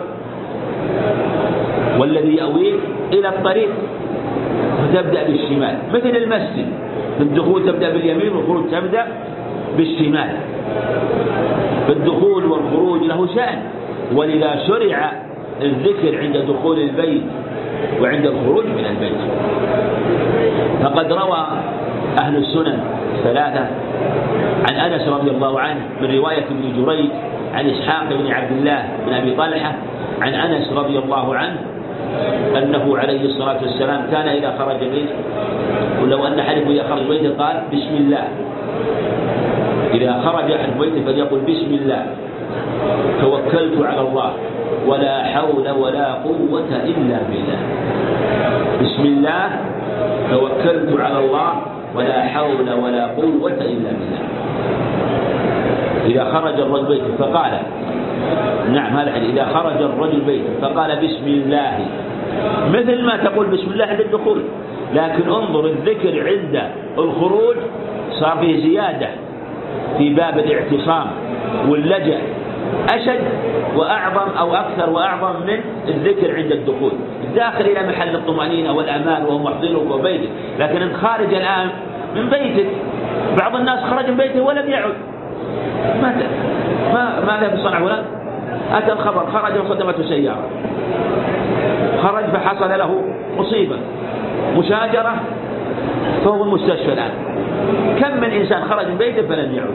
والذي يأويك إلى الطريق، فتبدأ بالشمال. مثل المسجد، الدخول تبدأ باليمين والخروج تبدأ بالشمال. فالدخول والخروج له شأن، ولذا شرع الذكر عند دخول البيت وعند الخروج من البيت. فقد روى أهل السنن ثلاثة عن أنس رضي الله عنه من رواية ابن جريج عن إسحاق بن عبد الله بن أبي طلحة عن أنس رضي الله عنه أن وأنه عليه الصلاة والسلام كان إذا خرج بيته، ولو أن أحدكم إذا خرج بيته قال بسم الله، إذا خرج أحد بيته فليقل بسم الله توكلت على الله ولا حول ولا قوة إلا بالله. بسم الله توكلت على الله ولا حول ولا قوة إلا بالله. إذا خرج الرجل بيته فقال، نعم هذا الحديث، إذا خرج الرجل بيته فقال بسم الله، مثل ما تقول بسم الله عند الدخول، لكن انظر الذكر عند الخروج صار فيه زيادة في باب الاعتصام واللجأ، أشد وأعظم أو أكثر وأعظم من الذكر عند الدخول. الداخل إلى محل الطمأنينة والأمان وهو محضرك وبيتك، لكن أنت خارج الآن من بيتك. بعض الناس خرج من بيته ولم يعد، ماذا ما ماذا بصنع فلان؟ أتى الخبر خرج وصدمته سيارة، خرج فحصل له مصيبة مشاجرة فهو المستشفى الآن. كم من إنسان خرج من بيته فلم يعد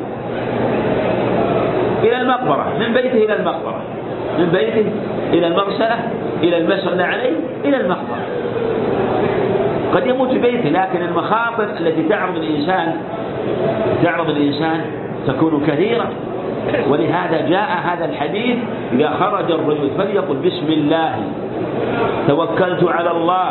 إلى المقبرة، من بيته إلى المقبرة، من بيته إلى المغسلة، إلى المسجد عليه، إلى المقبرة. قد يموت في بيته، لكن المخاطر التي تعرض الإنسان تعرض الإنسان تكون كثيرة. ولهذا جاء هذا الحديث إذا خرج الرجل فليقل بسم الله توكلت على الله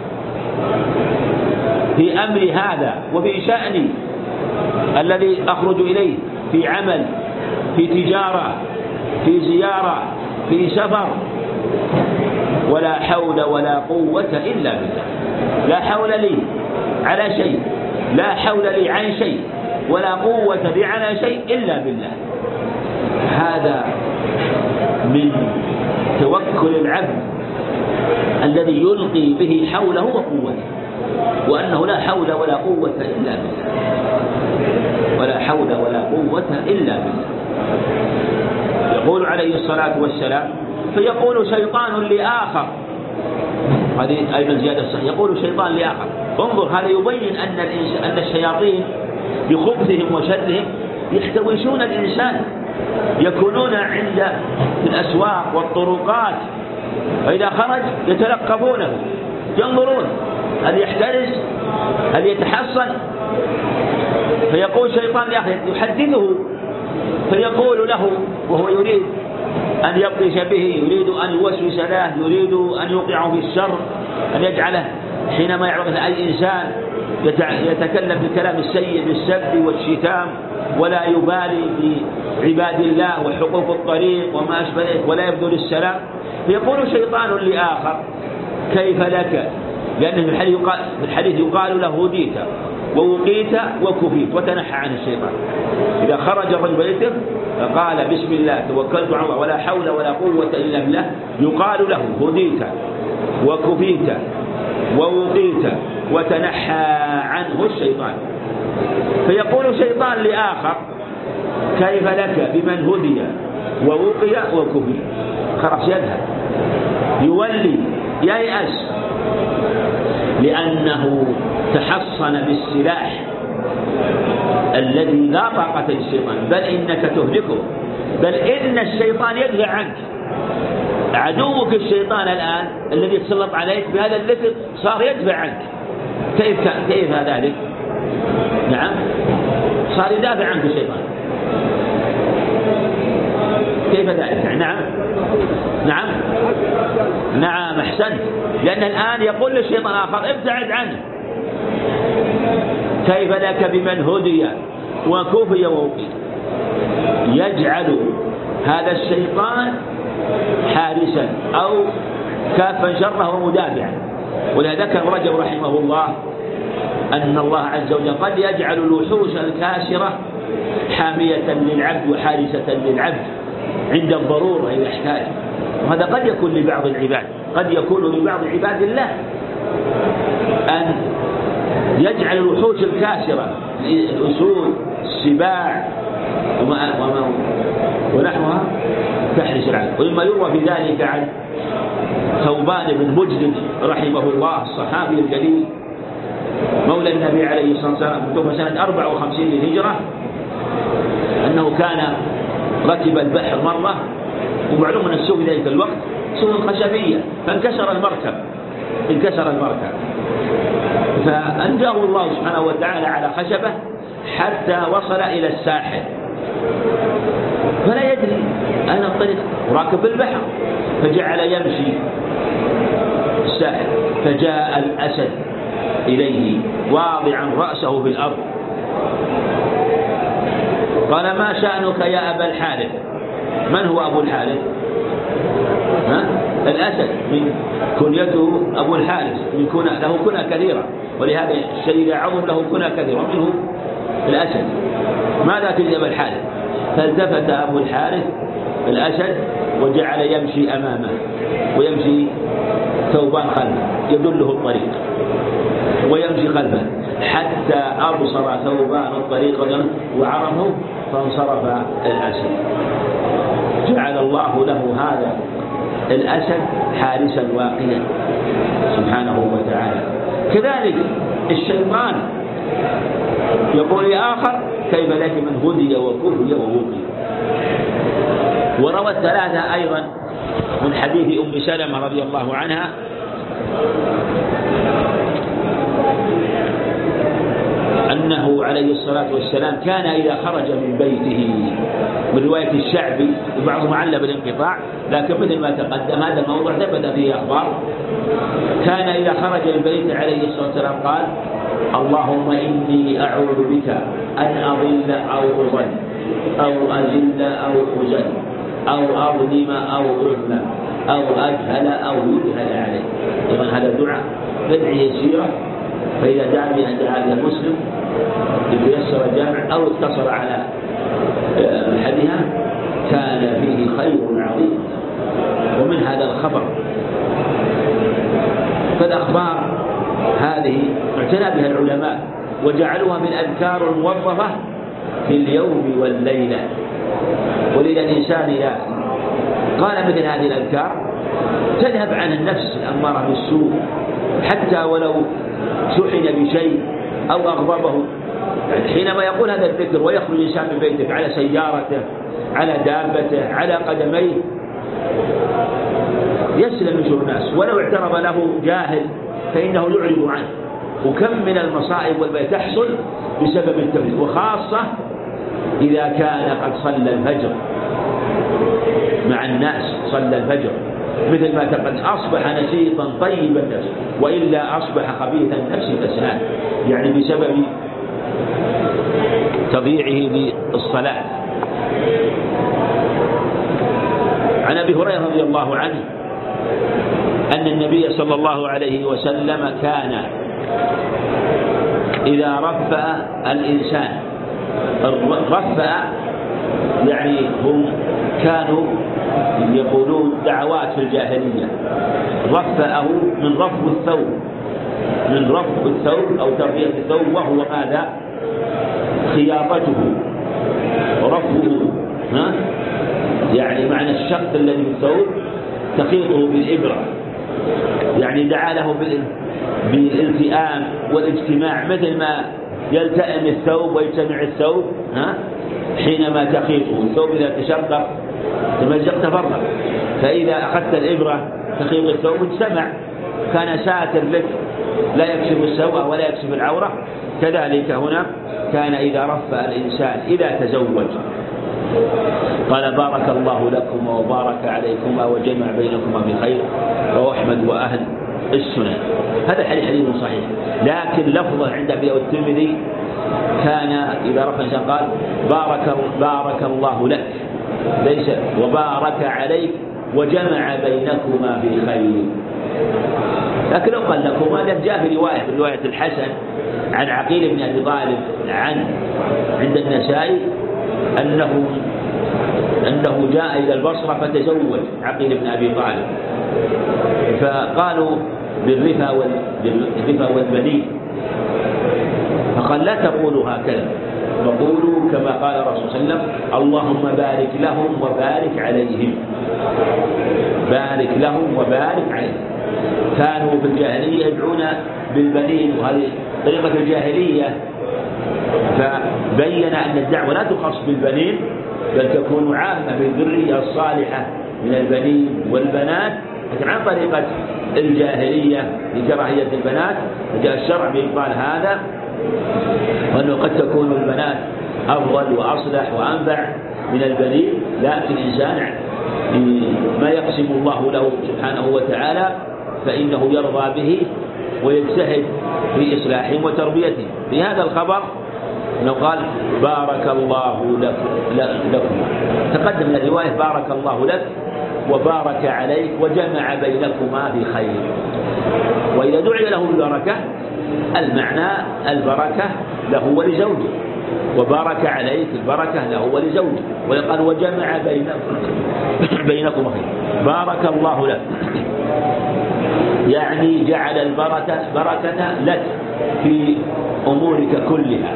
في أمر هذا وفي شأني الذي أخرج إليه، في عمل، في تجارة، في زيارة، في سفر، ولا حول ولا قوة إلا بالله. لا حول لي على شيء، لا حول لي عن شيء، ولا قوة لي على شيء إلا بالله. هذا من توكل العبد الذي يلقي به حوله وقوته، وأنه لا حول ولا قوة إلا بالله، ولا حول ولا قوة إلا بالله. يقول عليه الصلاة والسلام فيقول شيطان لآخر، هذه أيضا زيادة صحيح، يقول شيطان لآخر. انظر، هذا يبين أن أن الشياطين بخبثهم وشرهم يحتوشون الإنسان، يكونون عند الأسواق والطرقات، وإذا خرج يتلقفونه، ينظرون هل يحترز هل يتحصن. فيقول شيطان لآخر يحدثه فيقول له وهو يريد أن يبطش به، يريد أن يوسوس له، يريد أن يوقعه في الشر، أن يجعله حينما يعرض أي إنسان يتكلم بالكلام السيء بالسب والشتام، ولا يبالي بعباد الله وحقوق الطريق وما أشبه ذلك، ولا يبذل السلام. فيقول شيطان لآخر كيف لك، لأنه في الحديث يقال له هديت ووقيت وكفيت وتنحى عن الشيطان. إذا خرج الرجل بيته فقال بسم الله توكلت على الله ولا حول ولا قوة إلا بالله، يقال له هديت وكفيت ووقيت وتنحى عنه الشيطان. فيقول شيطان لآخر كيف لك بمن هدي ووقي وكفي، خلاص يذهب يولي ييأس، لأنه تحصن بالسلاح الذي لا طاقة للشيطان، بل إنك تهلكه، بل إن الشيطان يدفع عنك. عدوك الشيطان الآن الذي يتسلط عليك بهذا الذكر صار يدفع عنك. كيف كيف ذلك؟ نعم، صار يدافع عنك الشيطان. كيف ذلك؟ نعم نعم نعم أحسنت، لأن الآن يقول للشيطان آخر ابتعد عنه. كيف لك بمن هدي وكفي ووقي، يجعل هذا الشيطان حارسا أو كافا شره ومدافعا. ولهذا ذكر رجب رحمه الله أن الله عز وجل قد يجعل الوحوش الكاسرة حامية للعبد وحارسة للعبد عند الضرورة إذا احتاج. وهذا قد يكون لبعض العباد، قد يكون لبعض عباد الله أن يجعل الوحوش الكاسرة الأسود السباع وما وما ونحوها تحرس العبد. ومما يروى في ذلك عن ثوبان بن مجدد رحمه الله الصحابي الجليل مولى النبي عليه الصلاة والسلام توفى سنة أربع وخمسين للهجرة، أنه كان ركب البحر مرة، ومعلوم أن السوق في ذلك الوقت سوق خشبية، فانكسر المركب انكسر المركب، فأنجاه الله سبحانه وتعالى على خشبة حتى وصل إلى الساحل، فلا يدري أين الطريق، راكب البحر، فجعل يمشي الساحل، فجاء الأسد إليه واضعا رأسه في الأرض، قال: ما شأنك يا أبا الحارث؟ من هو أبو الحارث؟ ها؟ الأسد، من كنيته أبو الحارث، من كنى له كنى كثيرة، ولهذا الشيء إذا عظم له كنى كثيرة، منه الأسد. ماذا تريد أبا الحارث؟ فالتفت أبو الحارث الأسد وجعل يمشي أمامه، ويمشي ثوبان خلفه يدله الطريق، ويمشي خلفه حتى أبصر ثوبان الطريق وعرفه، فانصرف الأسد. جعل الله له هذا الأسد حارسا واقيا سبحانه وتعالى. كذلك الشيطان يقول لآخر: كيف لك من هدي وكفي ووقي. وروى الثلاثة أيضا من حديث أم سلمة رضي الله عنها أنه عليه الصلاة والسلام كان إذا خرج من بيته، من رواية الشعبي وبعضهم علّ بالانقطاع، لكن مثل ما تقدم هذا الموضوع ثبت فيه أخبار، كان إذا خرج من بيته عليه الصلاة والسلام قال: اللهم إني أعوذ بك أن أضل أو أضل أو أذل أو أذل أو أظلم أو أظلم أو أجهل أو يجهل علي. إذن هذا دعاء بدعي يسيرة، فإذا دعا بأن دعا المسلم يتيسر الجامع أو اقتصر على أحدها كان فيه خير عظيم. ومن هذا الخبر، فالأخبار هذه اعتنى بها العلماء وجعلوها من الأذكار الموظفة في اليوم والليلة. ولذا الإنسان إذا قال مثل هذه الأذكار تذهب عن النفس الأمارة بالسوء، حتى ولو شحن بشيء أو أغضبه. حينما يقول هذا الذكر ويخرج الإنسان من بيتك على سيارته، على دابته، على قدميه، يسلم من شر الناس. ولو اعترض له جاهل فإنه يعرض عنه. وكم من المصائب والبلاء تحصل بسبب التوحيد، وخاصة إذا كان قد صلى الفجر مع الناس، صلى الفجر مثل ما تقد أصبح نشيطا طيب النفس، وإلا أصبح خبيث النفس كسلان، يعني بسبب تضييعه بالصلاة. عن أبي هريرة رضي الله عنه أن النبي صلى الله عليه وسلم كان إذا رفع الإنسان، رفع يعني هم كانوا يقولون دعوات في الجاهلية، رفعه من رفع الثوب، من رفع الثوب أو تربية الثوب، وهو ماذا؟ خياطته ورفعه، ها؟ يعني معنى الشق الذي في الثوب تخيطه بالإبرة، يعني دعا له بالالتئام والاجتماع، مثل ما يلتئم الثوب ويجتمع الثوب، ها؟ حينما تخيطه الثوب إذا تشقق تمزق تفرق، فإذا أخذت الإبرة تخيط الثوب اجتمع، كان ساتر لك لا يكشف السوء ولا يكشف العورة. كذلك هنا كان إذا رفع الإنسان إذا تزوج قال: بارك الله لكما وبارك عليكما وجمع بينكما بخير، رواه أحمد وأهل السنن. هذا الحديث حديث صحيح، لكن لفظه عند أبي داود والترمذي كان إذا رفع الإنسان قال: بارك بارك الله لك، ليس وبارك عليك وجمع بينكما بخير. لكن لو قال لكم هذا جاء في رواية في رواية الحسن عن عقيل بن أبي طالب عن عند النسائي أنه أنه جاء إلى البصرة فتزوج عقيل بن أبي طالب، فقالوا بالرفا بالرفا والبنين، فقال: لا تقولوا هكذا، وقولوا كما قال الرسول صلى الله عليه وسلم: اللهم بارك لهم وبارك عليهم، بارك لهم وبارك عليهم. كانوا في الجاهلية يدعون بالبنين، وهذه طريقة الجاهلية، فبين أن الدعوة لا تخص بالبنين بل تكون عامة بالذرية الصالحة من البنين والبنات، لكن عن طريقة الجاهلية لكراهية البنات، فجاء الشرع بإبطال هذا، وأنه قد تكون البنات أفضل وأصلح وأنفع من البنين، لكن الإنسان ما يقسم الله له سبحانه وتعالى فإنه يرضى به ويجتهد في إصلاحهم وتربيتهم. في هذا الخبر أنه قال بارك الله لكم، تقدم الرواية بارك الله لك وبارك عليك وجمع بينكما بخير. وإذا دعي له بالبركة المعنى البركة له ولزوجه، وبارك عليك البركة له ولزوجه، ويقال وجمع بينكما خير. بارك الله لك يعني جعل البركة بركة لك في أمورك كلها.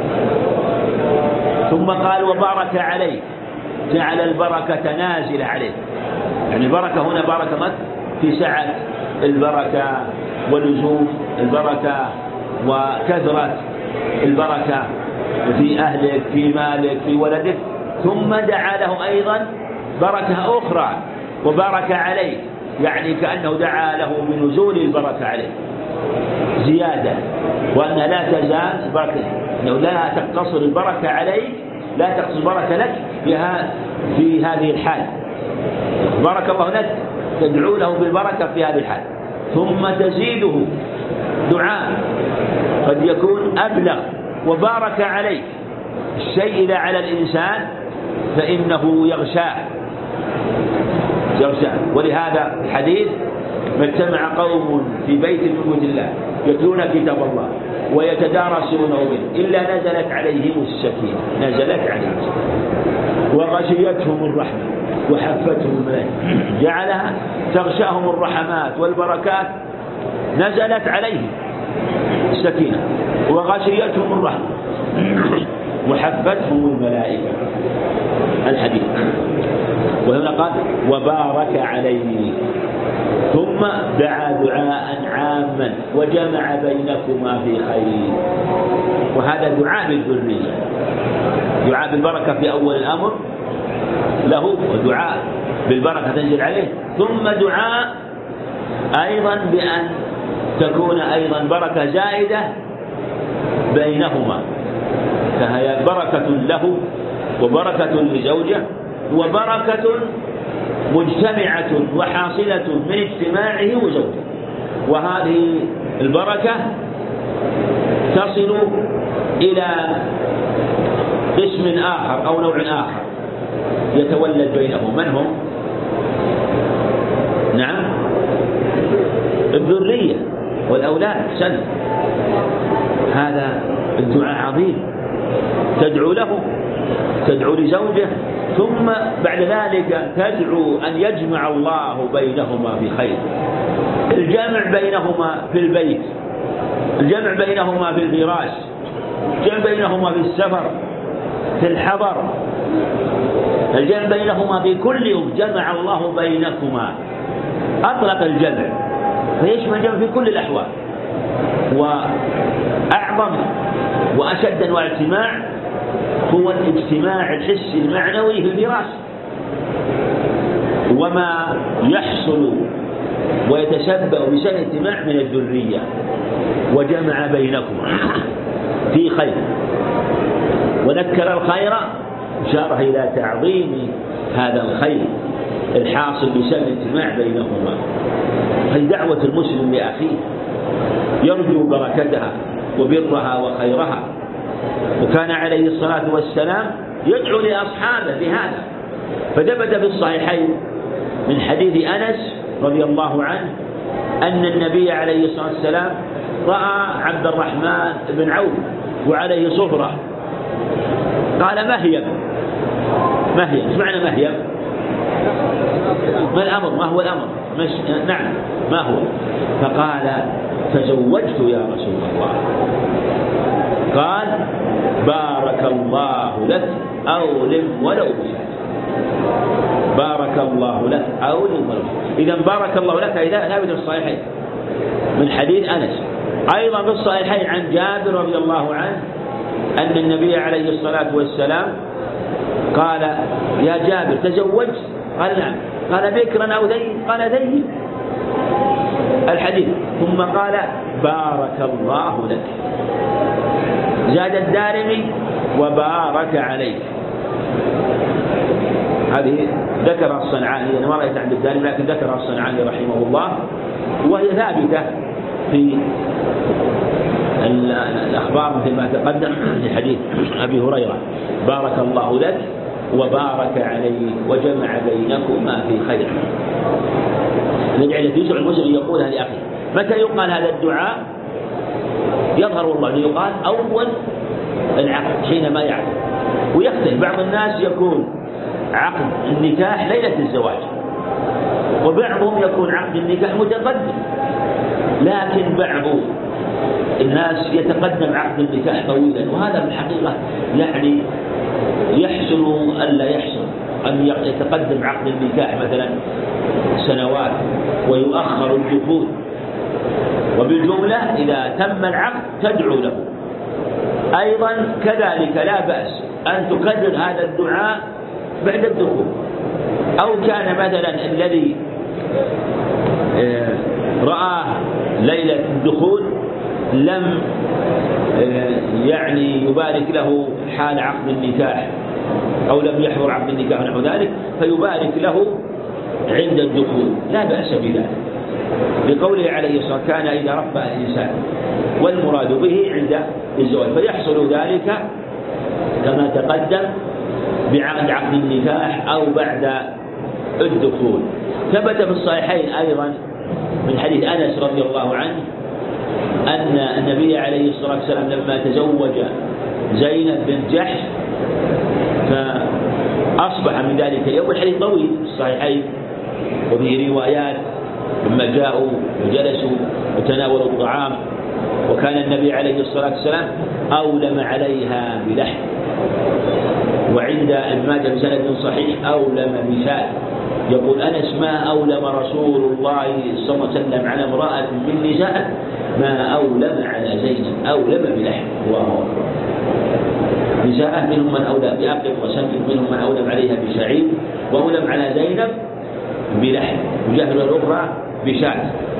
ثم قال وبارك عليك، جعل البركة نازلة عليك، يعني البركة هنا بركة في سعة البركة ولزوم البركة وكثرة البركة في أهلك في مالك في ولدك. ثم دعا له أيضا بركة أخرى وبارك عليك، يعني كأنه دعا له بنزول البركة عليه زيادة، وأنها لا تزال بركة، أنه لا تقتصر البركة عليك، لا تقتصر البركة لك في هذه الحال. بارك الله لك تدعو له بالبركة في هذه الحال، ثم تزيده دعاء قد يكون أبلغ. وبارك عليك، الشيء إذا على الإنسان فإنه يغشاه يغشاه ولهذا الحديث ما اجتمع قوم في بيت من بيوت الله يتلون كتاب الله ويتدارسونه به إلا نزلت عليهم السكينة، نزلت عليهم السكينة وغشيتهم الرحمة وحفتهم الملائكة، جعلها تغشاهم الرحمات والبركات، نزلت عليهم السكينة وغشيتهم الرحمة وحفتهم الملائكة. الحديث. وهنا قال وبارك عليه، ثم دعا دعاء عاما وجمع بينكما في خير. وهذا دعاء بالذرية، دعاء بالبركة في أول الأمر له، ودعاء بالبركة تنزل عليه، ثم دعاء أيضا بأن تكون أيضا بركة زائدة بينهما، فهي بركة له وبركة لزوجه وبركة مجتمعة وحاصلة من اجتماعه وزوجه. وهذه البركة تصل إلى قسم آخر أو نوع آخر يتولد بينهم. من هم؟ نعم الذرية والأولاد. سن هذا الدعاء عظيم، تدعو له، تدعو لزوجه، ثم بعد ذلك تدعو أن يجمع الله بينهما بخير. الجمع بينهما في البيت، الجمع بينهما في الفراش، الجمع بينهما في السفر، في الحضر، الجمع بينهما في كل يوم جمع الله بينكما. أطلق الجمع فيشمل الجمع في كل الأحوال. وأعظم وأشد أنواع الاجتماع هو الاجتماع الحسي المعنوي في الفراش، وما يحصل ويتسبب بسبب اجتماع من الذرية. وجمع بينكما في خير، وذكر الخير إشارة إلى تعظيم هذا الخير الحاصل بسبب الاجتماع بينهما. هي دعوة المسلم لأخيه يرجو بركتها وبرها وخيرها. وكان عليه الصلاة والسلام يدعو لأصحابه بهذا، فثبت في الصحيحين من حديث أنس رضي الله عنه أن النبي عليه الصلاة والسلام رأى عبد الرحمن بن عوف وعليه صفرة، قال مهيب مهيب. ايش معنى مهيب؟ ما الأمر؟ ما هو الأمر؟ مش... نعم ما هو؟ فقال تزوجت يا رسول الله. قال بارك الله لك أولم ولو بشهر، بارك الله لك أولم ولو بشهر. إذا بارك الله لك إذا ثابت في الصحيحين من حديث أنس، أيضا في الصحيحين عن جابر رضي الله عنه أن النبي عليه الصلاة والسلام قال يا جابر تزوجت؟ قال نعم. قال بكرا أو ذيب؟ قال ذيب. الحديث. ثم قال بارك الله لك. زاد الدارمي وبارك عليك. هذه ذكرها الصنعاني، أنا ما رأيت عند الدارمي لكن ذكرها الصنعاني رحمه الله، وهي ثابتة في الأخبار مثل ما تقدم في حديث أبي هريرة: بارك الله لك وبارك عليك وجمع بينكما في خير. نجعل في سوء المسلم يقولها لأخيه. متى يقال هذا الدعاء؟ يظهر والله يقال أول العقد حينما يعقد، ويختلف. بعض الناس يكون عقد النكاح ليلة الزواج، وبعضهم يكون عقد النكاح متقدم، لكن بعض الناس يتقدم عقد النكاح طويلا، وهذا في الحقيقة يعني يحسن ألا يحسن أن يتقدم عقد النكاح مثلا سنوات ويؤخر الدخول. وبالجملة إذا تم العقد تدعو له. أيضا كذلك لا بأس أن تكرر هذا الدعاء بعد الدخول، أو كان مثلا الذي رآه ليلة الدخول لم يعني يبارك له حال عقد النكاح أو لم يحضر عقد النكاح نحو ذلك، فيبارك له عند الدخول، لا بأس بذلك، لقوله عليه الصلاة والسلام: كان إذا رفع الإنسان، والمراد به عند الزواج، فيحصل ذلك كما تقدم بعقد عقد النكاح أو بعد الدخول. ثبت في الصحيحين أيضا من حديث أنس رضي الله عنه أن النبي عليه الصلاة والسلام لما تزوج زينب بنت جحش فأصبح من ذلك اليوم، الحديث طويل في الصحيحين وفيه روايات، لما جاءوا وجلسوا وتناولوا الطعام وكان النبي عليه الصلاة والسلام أولم عليها بلحم، وعند ابن ماجه بسند صحيح أولم بشاة. يقول أنس: ما أولم رسول الله صلى الله عليه وسلم على امرأة من نساء ما أولم على زينب، أولم بلحم. الله أكبر. نساء منهم من أولم بأقل وسمن، منهم من أولم عليها بشعير، وأولم على زينب بلحم، وجهل الأخرى بشاة.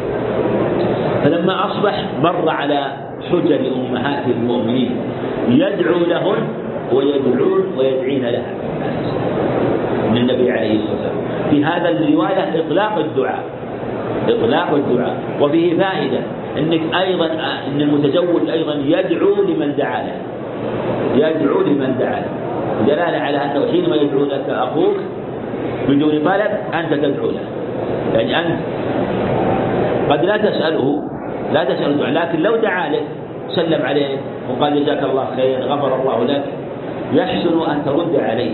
فلما أصبح مر على حجر أمهات المؤمنين يدعو لهن ويدعون ويدعين لها من النبي عليه الصلاة والسلام. في هذا الرواية إطلاق الدعاء، إطلاق الدعاء، وفيه فائدة أنك أيضا أن المتزوج أيضا يدعو لمن دعا له، يدعو لمن دعا له، دلالة على أنه حينما يدعو لك أخوك بدون طلب أنت تدعو له. يعني أنت قد لا تسأله لا تسأل الدعاء، لكن لو دعا لك سلم عليه وقال جزاك الله خير غفر الله لك، يحسن أن ترد عليه،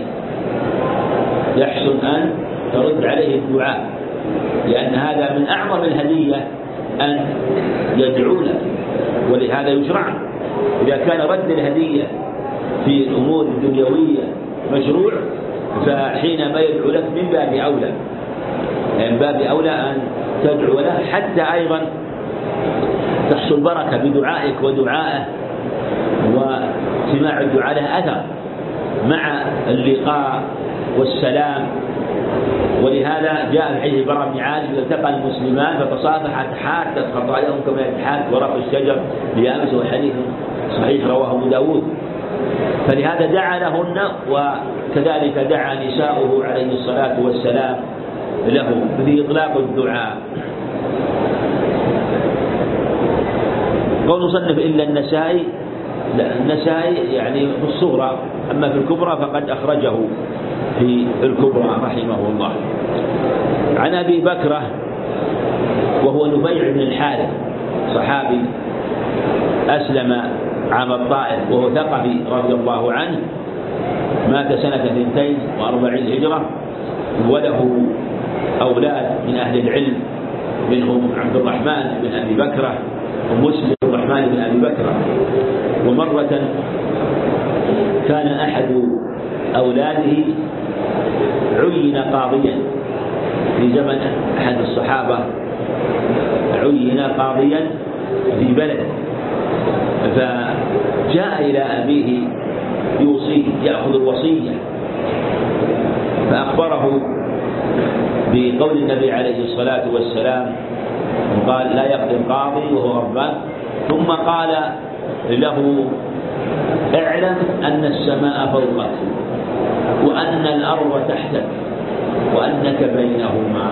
يحسن أن ترد عليه الدعاء، لأن هذا من أعظم الهدية أن يدعو لك. ولهذا يشرع إذا كان رد الهدية في الأمور الدنيوية مشروع، فحينما يدعو لك من باب أولى، من باب أولى أن تدعو له، حتى أيضا تحصل بركة بدعائك ودعائه، واجتماع الدعاء له أثر مع اللقاء والسلام. ولهذا جاء في حديث البراء بن عازب: التقى المسلمان فتصافحا تحاتت خطاياهم كما يتحات ورق الشجر ليابس، والحديث صحيح رواه أبو داود. فلهذا دعا لهن، وكذلك دعا نساؤه عليه الصلاة والسلام له في إطلاق الدعاء. قول مصنف إلا النسائي، لا النسائي يعني في الصغرى، أما في الكبرى فقد أخرجه في الكبرى رحمه الله. عن أبي بكرة وهو نبيع بن الحارث، صحابي أسلم عام الطائف وهو ثقفي رضي الله عنه، مات سنة اثنتين وأربعين هجرة، وله أولاد من أهل العلم، منهم عبد الرحمن بن أبي بكرة ومسلم بن الرحمن بن أبي بكرة. ومرة كان أحد أولاده عين قاضيا في زمن أحد الصحابة، عين قاضيا في بلد، فجاء إلى أبيه يوصيه يأخذ الوصية، فأخبره بقول النبي عليه الصلاة والسلام: وقال لا يقضي القاضي وهو غضبان، ثم قال له اعلم أن السماء فوقك وأن الأرض تحتك وأنك بينهما،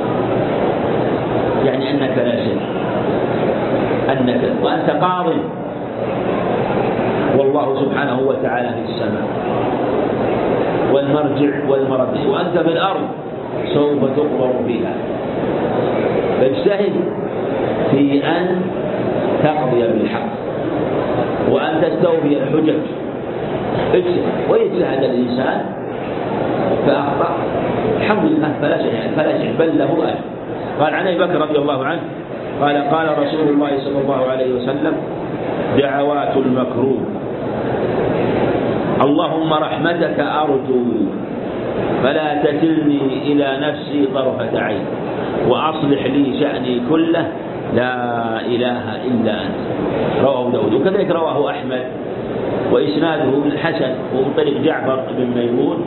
يعني أنك لا شيء، أنك وأنت قاض والله سبحانه وتعالى في السماء والمرجع والمرد، وأنت في الأرض سوف تقبر فيها، فاجتهد في أن تقضي بالحق وأن تستوفي الحجج. اجتهد، ويجتهد الإنسان فأخطأ الحمد لله فلا شيء فلا شيء بل له أجر. قال عن أبي بكر رضي الله عنه قال قال رسول الله صلى الله عليه وسلم دعوات المكروه اللهم رحمتك أرجو فلا تكلني إلى نفسي طرفة عين وأصلح لي شأني كله لا إله إلا أنت. رواه داود، وكذلك رواه أحمد وإسناده من حسن ومن طريق جعفر بن ميمون،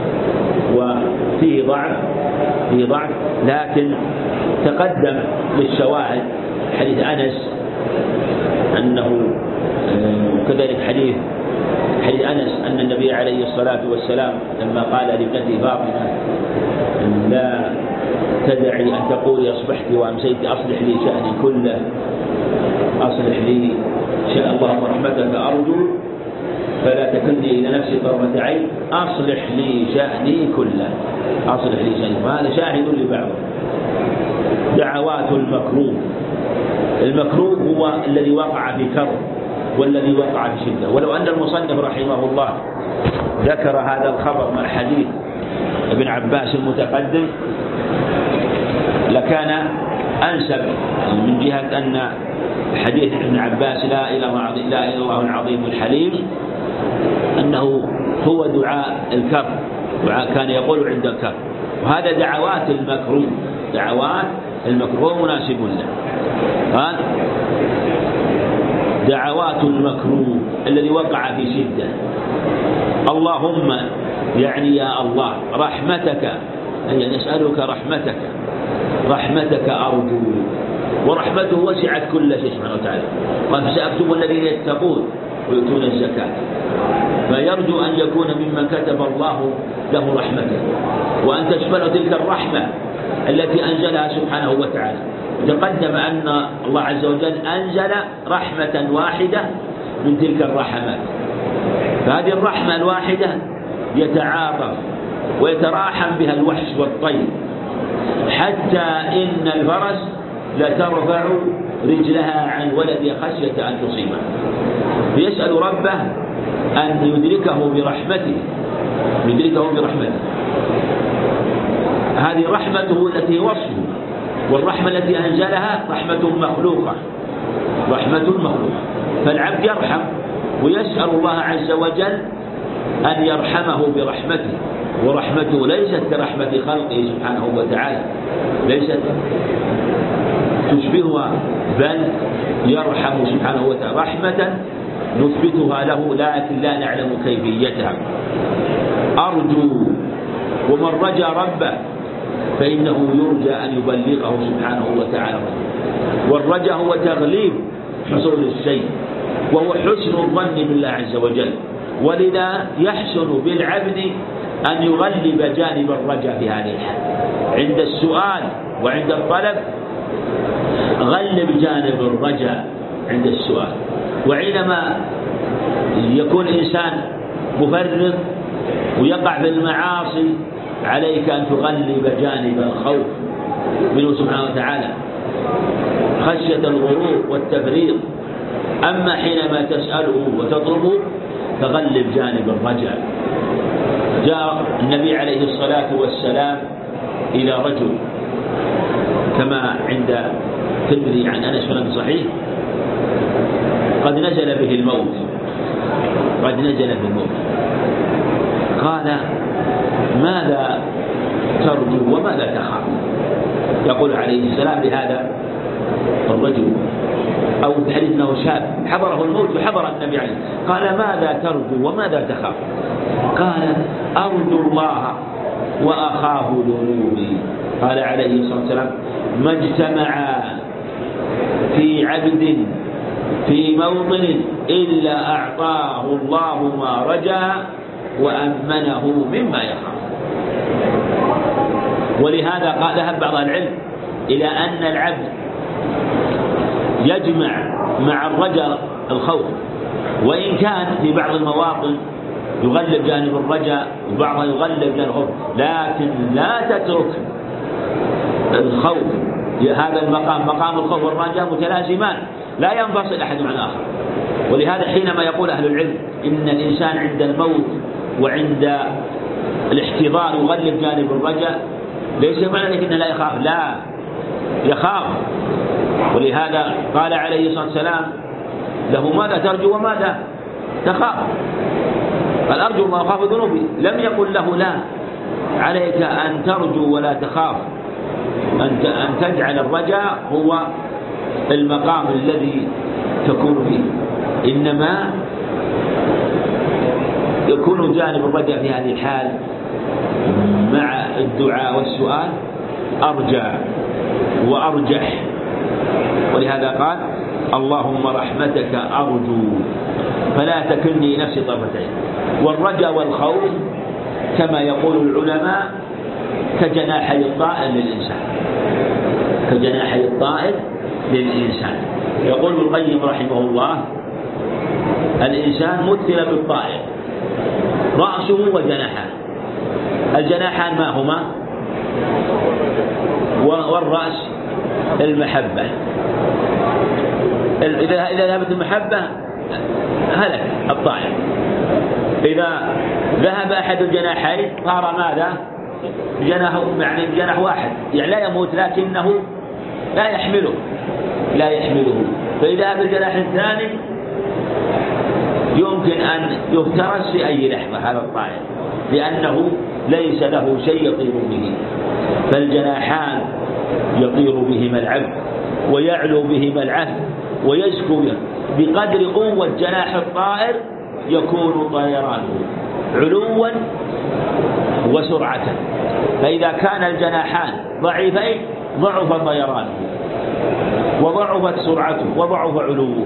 وفيه ضعف فيه ضعف لكن تقدم للشواهد حديث أنس أنه كذلك حديث حديث أنس أن النبي عليه الصلاة والسلام لما قال لابنته فاطمة لا تدعي أن تقولي أصبحت وأمسيت أصلح لي شأني كله أصلح لي شأن اللهم رحمتك أرجو فلا تكلني إلى نفسي طرفة عين أصلح لي شأني كله أصلح لي شأني، وهذا شاهد لبعضه. دعوات المكروه، المكروه هو الذي وقع في كرب والذي وقع في شدة. ولو أن المصنف رحمه الله ذكر هذا الخبر مع حديث ابن عباس المتقدم لكان أنسب من جهة أن حديث ابن عباس لا إله إلا الله العظيم الحليم أنه هو دعاء الكرب، دعاء كان يقول عند الكرب، وهذا دعوات المكروه دعوات المكروه مناسب له. ها دعوات المكروه الذي وقع في شدة اللهم يعني يا الله رحمتك، يعني نسألك رحمتك رحمتك أرجو، ورحمته وسعت كل شيء سبحانه وتعالى، قال سأكتب الذين يتقون ويؤتون الزكاة، فيرجو أن يكون ممن كتب الله له رحمته وأن تشمل تلك الرحمة التي أنزلها سبحانه وتعالى. تقدم أن الله عز وجل أنزل رحمة واحدة من تلك الرحمات، فهذه الرحمة الواحدة يتعاطف ويتراحم بها الوحش والطير، حتى إن الفرس لترفع رجلها عن ولد خشية أن تصيبه، فيسأل ربه أن يدركه برحمته يدركه برحمته هذه رحمته التي وصفه، والرحمة التي أنزلها رحمة مخلوقة رحمة مخلوقة فالعبد يرحم ويسأل الله عز وجل أن يرحمه برحمته، ورحمته ليست كرحمة خلقه سبحانه وتعالى، ليست تشبهها، بل يرحم سبحانه وتعالى رحمة نثبتها له لكن لا نعلم كيفيتها. أرجو، ومن رجا ربه فإنه يرجى أن يبلغه سبحانه وتعالى، والرجاء هو تغليب حصول الشيء وهو حسن الظن بالله عز وجل، ولذا يحسن بالعبد أن يغلب جانب الرجاء في هذه الحال. عند السؤال وعند الطلب غلب جانب الرجاء عند السؤال، وعندما يكون إنسان مفرط ويقع في المعاصي عليك أن تغلب جانب الخوف منه سبحانه وتعالى خشية الغرور والتفريط. أما حينما تسأله وتطلبه فغلب جانب الرجاء. جاء النبي عليه الصلاة والسلام إلى رجل كما عند الترمذي عن أنس بن صحيح قد نزل به الموت قد نزل به الموت قال ماذا ترجو وماذا تخاف؟ يقول عليه السلام لهذا الرجل أو في حديث أنه شاب حضره الموت وحضر النبي عليه قال ماذا ترجو وماذا تخاف؟ قال أرجو الله وأخاف ذنوبي. قال عليه الصلاة والسلام ما اجتمع في عبد في موطن إلا أعطاه الله ما رجا وأمنه مما يخاف. ولهذا قال ذهب بعض العلم إلى أن العبد يجمع مع الرجاء الخوف، وإن كان في بعض المواطن يغلب جانب الرجاء وبعضها يغلب جانب الخوف، لكن لا تترك الخوف. هذا المقام مقام الخوف والرجاء متلازمان لا ينفصل أحد عن آخر. ولهذا حينما يقول أهل العلم إن الإنسان عند الموت وعند الاحتضار يغلب جانب الرجاء، ليس معنى ذلك إنه لا يخاف، لا يخاف. ولهذا قال عليه الصلاة والسلام له ماذا ترجو وماذا تخاف؟ قال أرجو ما أخاف ذنوبي، لم يقل له لا عليك أن ترجو ولا تخاف، أن تجعل الرجاء هو المقام الذي تكون فيه، إنما يكون جانب الرجاء في هذه الحال مع الدعاء والسؤال أرجى وأرجح. ولهذا قال اللهم رحمتك أرجو فلا تكلني نفسي طرفتين. والرجاء والخوف كما يقول العلماء كجناحي الطائر للإنسان، كجناحي الطائر للإنسان. يقول ابن القيم رحمه الله الإنسان مثل بالطائر رأسه وجناحان، الجناحان ما هما؟ والرأس المحبة. إذا إذا ذهبت المحبة هلك الطائر، إذا ذهب أحد الجناحين صار ماذا؟ جناح، يعني جناح واحد، يعني لا يموت لكنه لا يحمله لا يحمله فإذا هذا الجناح الثاني يمكن أن يفترس في أي لحظة هذا الطائر، لأنه ليس له شيء يطير به. فالجناحان يطير بهما العبد ويعلو بهما العهد ويزكو به، بقدر قوة جناح الطائر يكون طيرانه علوا وسرعة. فإذا كان الجناحان ضعيفين ضعف طيرانه وضعفت سرعته وضعف علوه.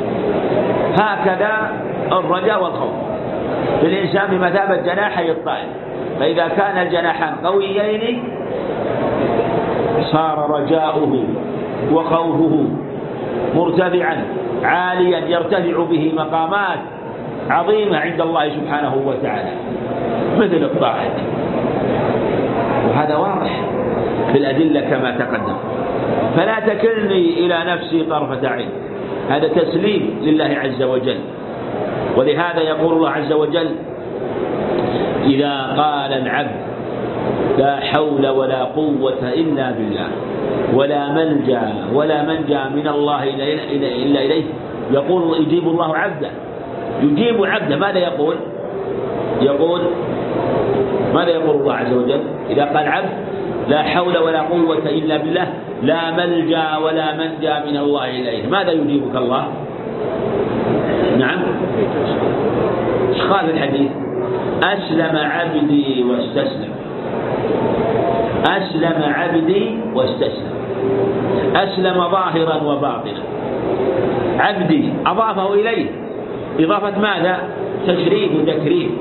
هكذا الرجاء والخوف في الإنسان بمثابة جناحي الطائر، فإذا كان الجناحان قويين صار رجاؤه وخوفه مرتفعا عاليا يرتفع به مقامات عظيمة عند الله سبحانه وتعالى مثل الطاعة. وهذا واضح في الأدلة كما تقدم. فلا تكلني إلى نفسي طرفة عين، هذا تسليم لله عز وجل. ولهذا يقول الله عز وجل إذا قال العبد لا حول ولا قوة إلا بالله ولا ملجأ ولا منجا من الله إلا إليه، يقول يجيب الله عبده، يجيب عبده. ماذا يقول؟ يقول ماذا يقول الله عز وجل إذا قال عبد لا حول ولا قوة إلا بالله لا ملجأ ولا منجا من الله إليه؟ ماذا يجيبك الله؟ نعم، ايش قال في الحديث؟ أسلم عبدي واستسلم، أسلم عبدي واستسلم، أسلم ظاهرا وباطنا. عبدي أضافه إليه إضافة ماذا؟ تشريف وتكريم.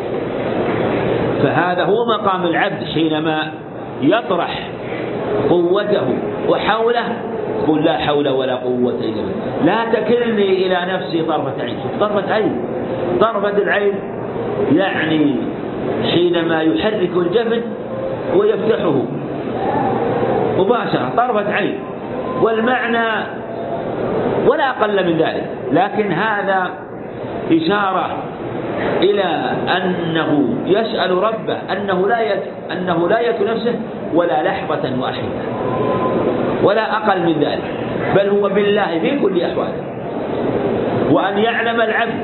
فهذا هو مقام العبد حينما يطرح قوته وحوله قل لا حول ولا قوة إلا بالله. لا تكلني إلى نفسي طرفة عين. طرفة عين، طرفة العين يعني حينما يحرك الجبل ويفتحه مباشرة طرفة عين، والمعنى ولا أقل من ذلك. لكن هذا إشارة إلى أنه يسأل ربه أنه لا يت... أنه لا يترك نفسه ولا لحظة واحدة ولا أقل من ذلك، بل هو بالله في كل أحواله. وأن يعلم العبد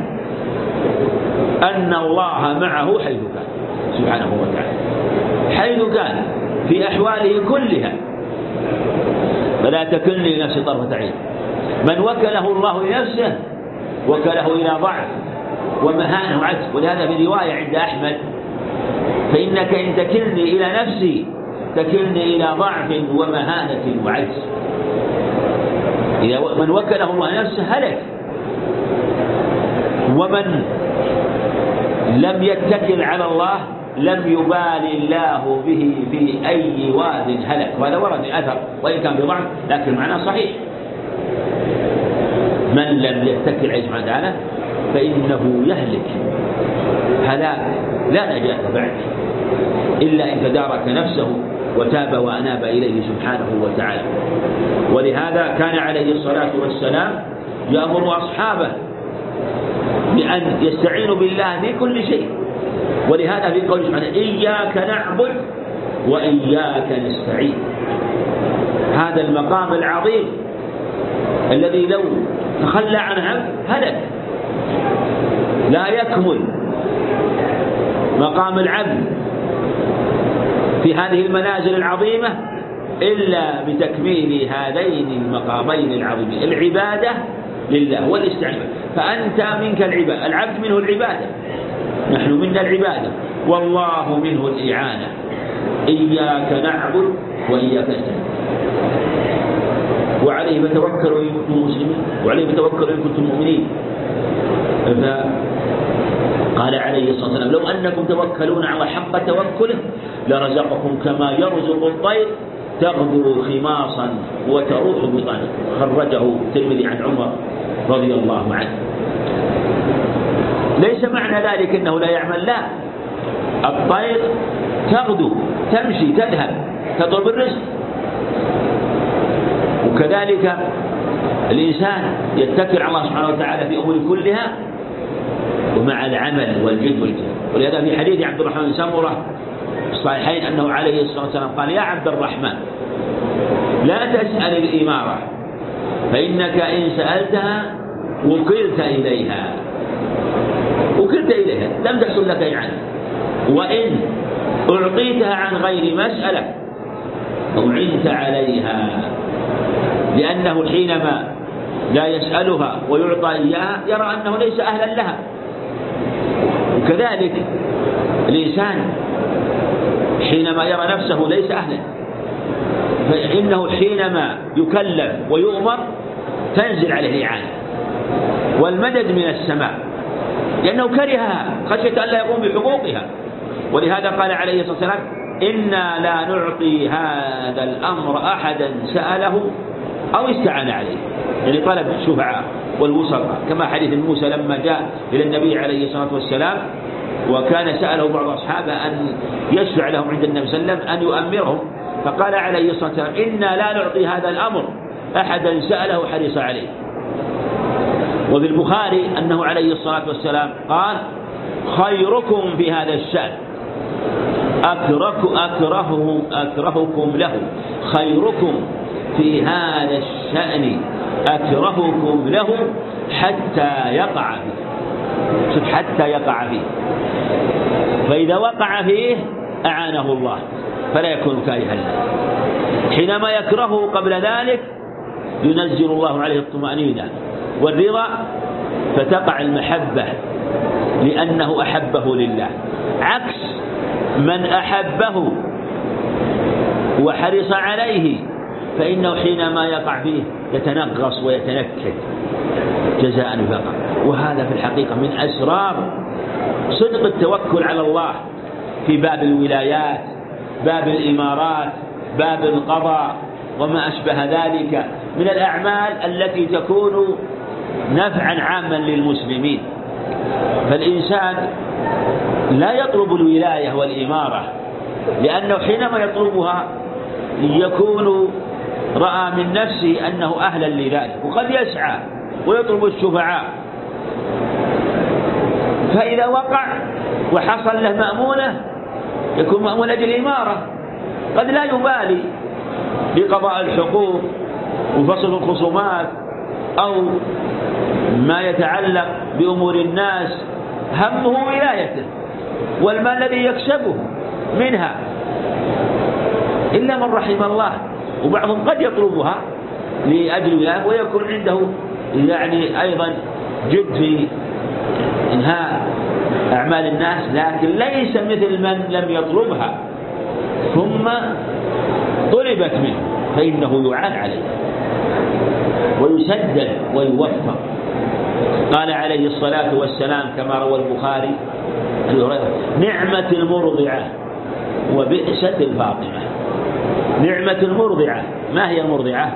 أن الله معه حيث كان سبحانه وتعالى، حيث كان في أحواله كلها. فلا تكلني نفسي طرفة عين. من وكله الله لنفسه وكله إلى ضعف ومهانة وعجز. ولهذا في رواية عند أحمد فإنك إن تكلني إلى نفسي تكلني إلى ضعف ومهانة وعجز. إذا من وكله الله نفسه هلك، ومن لم يتكل على الله لم يبالي الله به في أي واد هلك. وهذا ورد أثر وإن كان بضعف لكن معناه صحيح. من لم يتكل عليه سبحانه وتعالى فإنه يهلك هلاك لا نجاة بعد إلا إن تدارك نفسه وتاب وأناب إليه سبحانه وتعالى. ولهذا كان عليه الصلاة والسلام يأمر أصحابه بأن يستعينوا بالله في كل شيء. ولهذا في قوله سبحانه إياك نعبد وإياك نستعين، هذا المقام العظيم الذي لو تخلى عنه هلك. لا يكمل مقام العبد في هذه المنازل العظيمة إلا بتكميل هذين المقامين العظيمين، العبادة لله والاستعانة. فأنت منك العبادة، العبد منه العبادة، نحن منا العبادة والله منه الإعانة. إياك نعبد وإياك نستعين، وعليه فتوكلوا إن كنتم مسلمين وعليه فتوكلوا إن كنتم مؤمنين. فقال عليه الصلاة والسلام لو أنكم توكلون على حق توكله لرزقكم كما يرزق الطير تغدو خماصا وتروح بطانا. خرجه الترمذي عن عمر رضي الله عنه. ليس معنى ذلك أنه لا يعمل، لا، الطير تغدو تمشي تذهب تطلب الرزق، وكذلك الإنسان يتكل على الله سبحانه وتعالى في أمور كلها ومع العمل والجد والجهد. ولهذا في حديث عبد الرحمن بن سمرة الصحيحين أنه عليه الصلاة والسلام قال يا عبد الرحمن لا تسأل الإمارة فإنك إن سألتها وكلت إليها وكلت إليها لم تحصل لك إعانة، وإن أعطيتها عن غير مسألة أعنت عليها، لأنه حينما لا يسألها ويعطى إياها يرى أنه ليس أهلا لها. وكذلك الإنسان حينما يرى نفسه ليس أهلا فإنه حينما يكلف ويؤمر تنزل عليه الإعانة والمدد من السماء، لأنه كرهها خشية أن لا يقوم بحقوقها. ولهذا قال عليه الصلاة والسلام إنا لا نعطي هذا الأمر أحدا سأله أو استعان عليه، يعني طلب الشفعاء والوسطاء، كما حديث موسى لما جاء إلى النبي عليه الصلاة والسلام وكان سأله بعض أصحابه أن يشفع لهم عند النبي صلى الله عليه وسلم أن يؤمرهم، فقال عليه الصلاة والسلام إنا لا نعطي هذا الأمر أحدا سأله حرص عليه. وفي البخاري أنه عليه الصلاة والسلام قال خيركم في هذا الشأن أكره أكرهه أكرهكم له، خيركم في هذا الشأن أكرهكم له حتى يقع فيه. شوف حتى يقع فيه، فإذا وقع فيه أعانه الله فلا يكون كارها له. حينما يكرهه قبل ذلك ينزل الله عليه الطمأنينة والرضا فتقع المحبة لأنه أحبه لله، عكس من أحبه وحرص عليه فإنه حينما يقع فيه يتنغص ويتنكد جزاء وفاقا. وهذا في الحقيقة من أسرار صدق التوكل على الله في باب الولايات، باب الإمارات، باب القضاء وما أشبه ذلك من الأعمال التي تكون نفعا عاما للمسلمين. فالإنسان لا يطلب الولاية والإمارة لأنه حينما يطلبها يكون رأى من نفسه أنه أهلا لذلك، وقد يسعى ويطلب الشفعاء، فإذا وقع وحصل له مأمونة يكون مأمون أجل الإمارة، قد لا يبالي بقضاء الحقوق وفصل الخصومات أو ما يتعلق بأمور الناس، همه ولايته والمال الذي يكسبه منها إلا من رحم الله. وبعضهم قد يطلبها لأجل ولاية ويكون عنده يعني أيضا جد في إنهاء أعمال الناس، لكن ليس مثل من لم يطلبها ثم طلبت منه فإنه يعان عليه. ويسدد ويوفق. قال عليه الصلاة والسلام كما روى البخاري: نعمة المرضعة وبئسة الفاطمة. نعمة المرضعة، ما هي المرضعة؟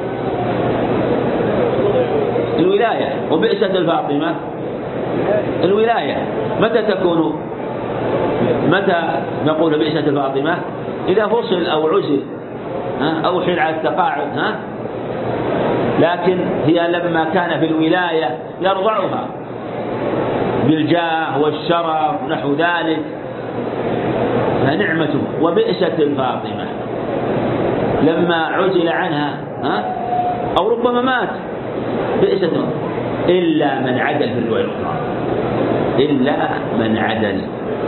الولاية. وبئسة الفاطمة الولاية. متى تكون متى نقول بئسة الفاطمة؟ إذا فصل أو عزل أو حيل على التقاعد، ها؟ لكن هي لما كان في الولاية يرضعها بالجاه والشرف نحو ذلك، فنعمته. وبئسة الفاطمة لما عزل عنها، ها؟ أو ربما مات، بئسة. إلا من عدل في الرواية الأخرى، إلا من عدل.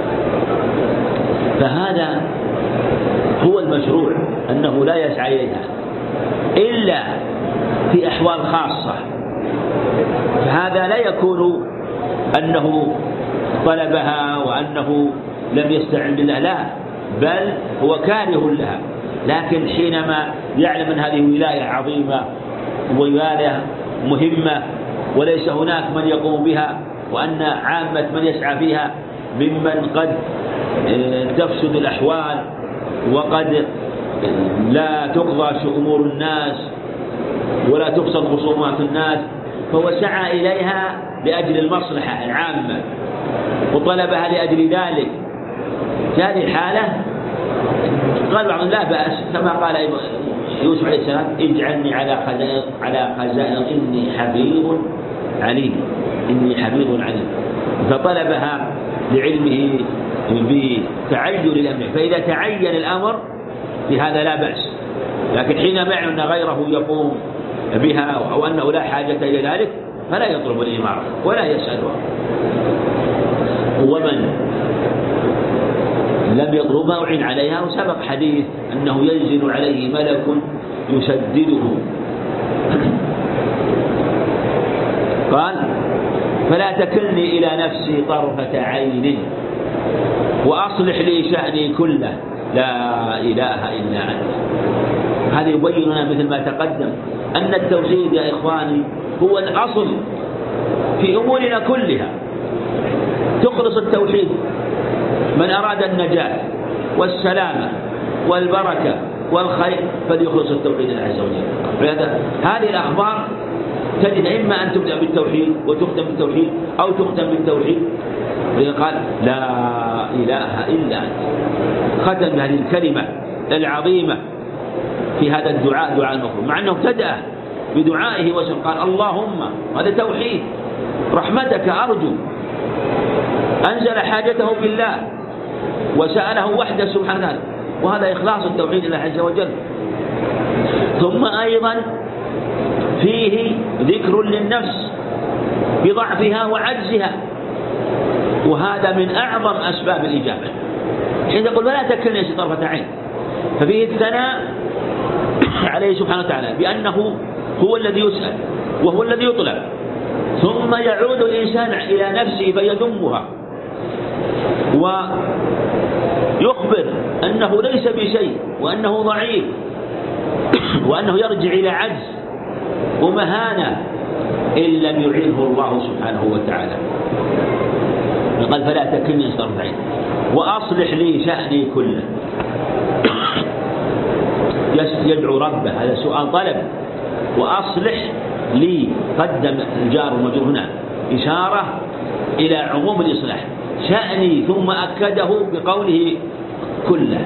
فهذا هو المشروع، أنه لا يسعى إليها إلا في أحوال خاصة. فهذا لا يكون أنه طلبها وأنه لم يستعن بالله، لا، بل هو كاره لها. لكن حينما يعلم أن هذه ولاية عظيمة وولاية مهمة وليس هناك من يقوم بها، وأن عامة من يسعى فيها ممن قد تفسد الأحوال وقد لا تقضى أمور الناس ولا تفصل خصومات الناس، فهو سعى إليها لأجل المصلحة العامة وطلبها لأجل ذلك. في هذه الحالة قال بعضهم: لا بأس، كما قال يوسف عليه السلام: اجعلني على خزائن على خزائن إني حفيظ عليم، إني حفيظ عليم. فطلبها لعلمه بتعين الأمر، فإذا تعين الأمر بهذا لا بأس. لكن حينما يعلم أن غيره يقوم بها أو أنه لا حاجة إلى ذلك فلا يطلب الإمارة ولا يسألها. ومن لم يطلبها أعين عليها. وسبق حديث أنه ينزل عليه ملك يسدده. قال: فلا تكلني إلى نفسي طرفة عين وأصلح لي شأني كله لا إله إلا أنت. هذا يبين لنا مثل ما تقدم أن التوحيد يا إخواني هو الأصل في أمورنا كلها. تخلص التوحيد. من أراد النجاة والسلامة والبركة والخير فليخلص التوحيد لله عز وجل. ولهذا هذه الأخبار تجد إما أن تبدأ بالتوحيد وتختم بالتوحيد أو تختم بالتوحيد. قال: لا إله إلا أنت. ختم بهذه الكلمة العظيمة في هذا الدعاء، دعاء المفروض، مع أنه ابتدأ بدعائه وسلم. قال: اللهم، هذا توحيد، رحمتك أرجو. أنزل حاجته بالله وسأله وحده سبحانه وتعالى، وهذا إخلاص التوحيد لله عز وجل. ثم أيضا فيه ذكر للنفس بضعفها وعجزها، وهذا من أعظم أسباب الإجابة. حين يقول: ولا تكلني طرفة عين، ففيه الثناء عليه سبحانه وتعالى بأنه هو الذي يسأل وهو الذي يطلب. ثم يعود الإنسان إلى نفسه فيذمها ويخبر أنه ليس بشيء وأنه ضعيف وأنه يرجع إلى عجز ومهانة إن لم يعينه الله سبحانه وتعالى. قال: فلا تكلني طرفة عين وأصلح لي شأني كله. يدعو ربه، هذا سؤال طلب. وأصلح لي، قدم الجار والمجرور هنا إشارة إلى عموم الإصلاح. شأني، ثم أكده بقوله كله،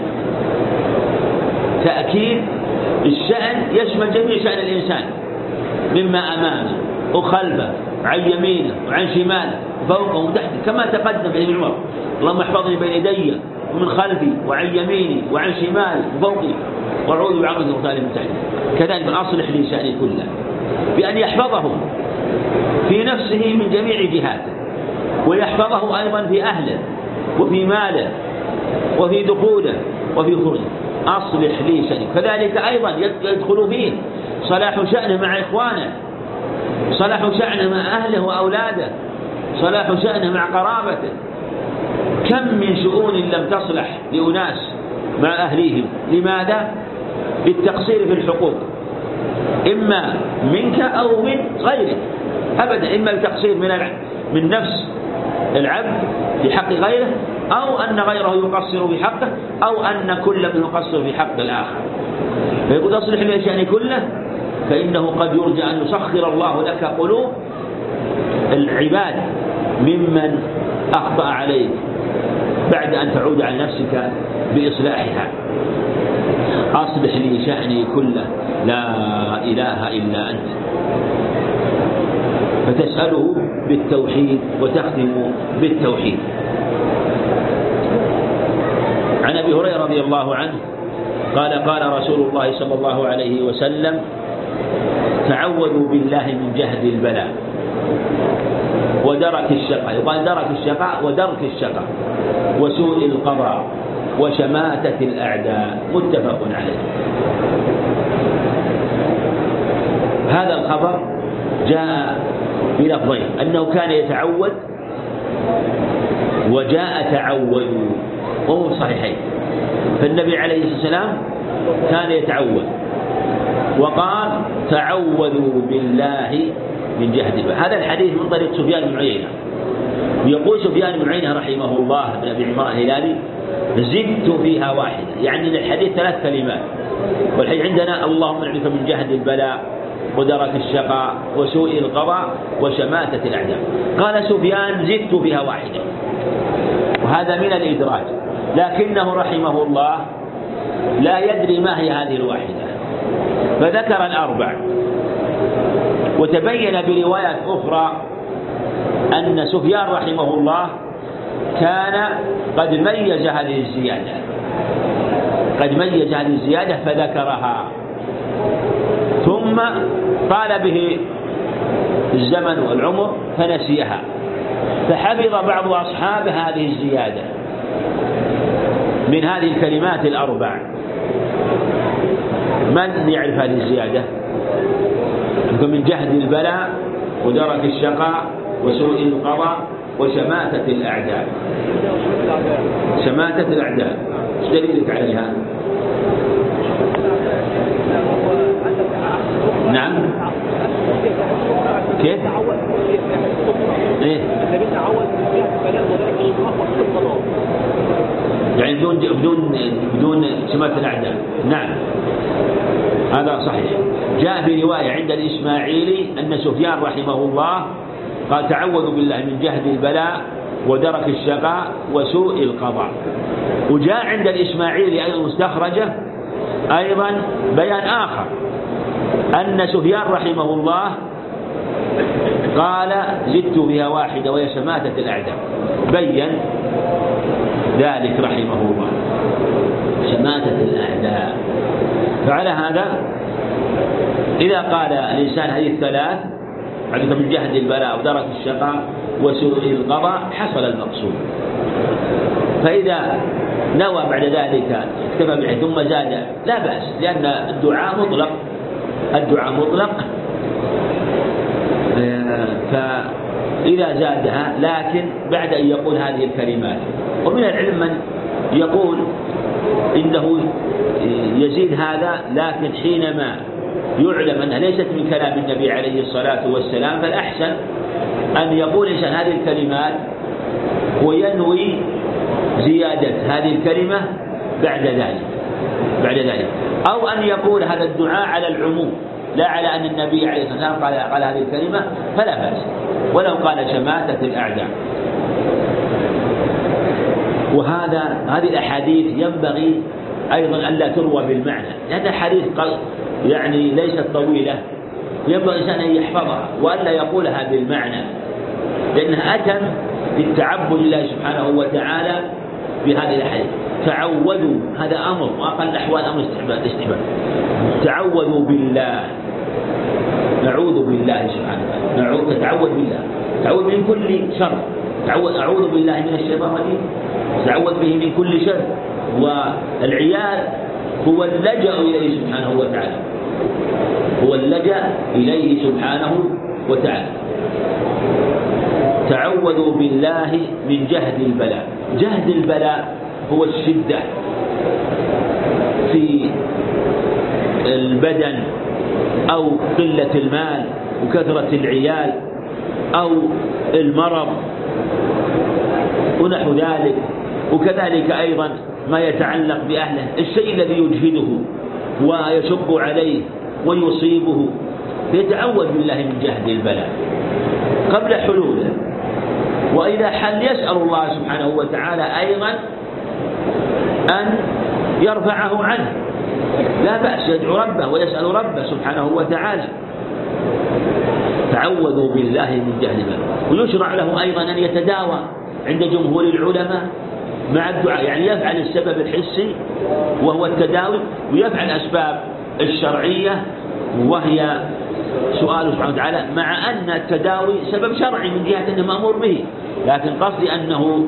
تأكيد الشأن يشمل جميع شأن الإنسان مما أمامه وخلفه وعن يمينه وعن شماله فوقه وتحته، كما تقدم في ابن عمر: اللهم احفظني بين يدي ومن خلفي وعن يميني وعن شمالي وفوقي وأعوذ بعظمتك من غتال من تحتي. كذلك أصلح لي شأني كله، بأن يحفظه في نفسه من جميع جهاته، ويحفظه أيضا في أهله وفي ماله وفي دخوله وفي خروجه. أصلح لي شأني. كذلك أيضا يدخل فيه صلاح شأنه مع إخوانه، صلاح شأنه مع أهله وأولاده، صلاح شأنه مع قرابته. كم من شؤون لم تصلح لأناس مع أهليهم. لماذا؟ بالتقصير في الحقوق إما منك أو من غيرك أبدا، إما بتقصير من من نفس العبد في حق غيره، أو أن غيره يقصر في حقه، أو أن كل من يقصر في حق الآخر. فيقول أصلح لي شأني كله، فإنه قد يرجى أن يسخر الله لك قلوب العباد ممن أخطأ عليك بعد أن تعود على نفسك بإصلاحها. أصلح لي شأني كله لا إله إلا أنت، فتسأله بالتوحيد وتختم بالتوحيد. عن أبي هريرة رضي الله عنه قال قال رسول الله صلى الله عليه وسلم: تعوذوا بالله من جهد البلاء ودرك الشقاء، يقال درك الشقاء ودرك الشقاء، وسوء القضاء وشماتة الأعداء، متفق عليه. هذا الخبر جاء بلفظين، أنه كان يتعوذ وجاء تعوذوا، وهو صحيحين. فالنبي عليه الصلاة والسلام كان يتعوذ وقال تعوذوا بالله من جهد البلاء. هذا الحديث من طريق سفيان بن عيينة. يقول سفيان بن عيينة رحمه الله بن أبي عمران الهلالي: زدت فيها واحدة، يعني الحديث ثلاث كلمات، والحين عندنا اللهم نعوذ بك من جهد البلاء ودرك الشقاء وسوء القضاء وشماتة الأعداء. قال سفيان: زدت فيها واحدة، وهذا من الإدراج، لكنه رحمه الله لا يدري ما هي هذه الواحدة، فذكر الأربع. وتبين بروايات أخرى أن سفيان رحمه الله كان قد ميز هذه الزيادة قد ميز هذه الزيادة فذكرها، ثم طال به الزمن والعمر فنسيها، فحفظ بعض أصحاب هذه الزيادة من هذه الكلمات الأربع. من يعرف هذه الزيادة؟ من جهد البلاء ودرك الشقاء وسوء القضاء وشماتة الأعداء. شماتة الأعداء، ايش دليلك عليها؟ نعم، كيف؟ إيه؟ يعني بدون بدون بدون شماتة الأعداء. نعم، هذا صحيح. جاء في رواية عند الإسماعيلي أن سفيان رحمه الله قال تعوذوا بالله من جهد البلاء ودرك الشقاء وسوء القضاء. وجاء عند الإسماعيلي أيضا مستخرجة أيضا بيان آخر، أن سفيان رحمه الله قال زدت بها واحدة وهي شماتة الأعداء، بين ذلك رحمه الله، شماتة الأعداء. فعلى هذا إذا قال الإنسان هذه الثلاث عندك من جهد البلاء ودرك الشقاء وسوء القضاء حصل المقصود. فإذا نوى بعد ذلك اكتفى به ثم زاد لا بأس، لأن الدعاء مطلق الدعاء مطلق فإذا زادها، لكن بعد أن يقول هذه الكلمات. ومن العلم من يقول إنه يزيد هذا، لكن حينما يعلم أنها ليست من كلام النبي عليه الصلاة والسلام، فالأحسن أن يقول إنسان هذه الكلمات وينوي زيادة هذه الكلمة بعد ذلك بعد ذلك أو أن يقول هذا الدعاء على العموم، لا على أن النبي عليه الصلاة والسلام قال, قال هذه الكلمة، فلا بأس ولو قال شماتة الأعداء. وهذا هذه الأحاديث ينبغي أيضا ألا تروى بالمعنى، لأن الحديث يعني ليست طويلة، ينبغي الإنسان أن يحفظها وألا يقولها بالمعنى، لأنها أتم للتعبد لله سبحانه وتعالى بهذه الأحاديث. تعوذوا، هذا أمر، وأقل الأحوال أمر استحباب. تعوذوا بالله، نعوذ بالله سبحانه وتعالى، نعوذ تتعوذ بالله، تعوذ من كل شر، تعوذ أعوذ بالله من الشيطان الرجيم، تعوذ به من كل شر. والعياذ هو اللجأ إليه سبحانه وتعالى، هو اللجأ إليه سبحانه وتعالى. تعوذوا بالله من جهد البلاء. جهد البلاء هو الشدة في البدن أو قلة المال وكثرة العيال أو المرض ونحو ذلك. وكذلك أيضا ما يتعلق بأهله، الشيء الذي يجهده ويشق عليه ويصيبه، يتعوذ بالله من جهد البلاء قبل حلوله، وإذا حل يسأل الله سبحانه وتعالى أيضا أن يرفعه عنه، لا بأس، يدعو ربه ويسأل ربه سبحانه وتعالى. تعوذوا بالله من جهد البلاء. ويشرع له أيضا أن يتداوى عند جمهور العلماء مع الدعاء، يعني يفعل السبب الحسي وهو التداوي، ويفعل الأسباب الشرعية وهي سؤال سبحانه وتعالى، مع أن التداوي سبب شرعي من جهة أنه مأمور به، لكن قصدي أنه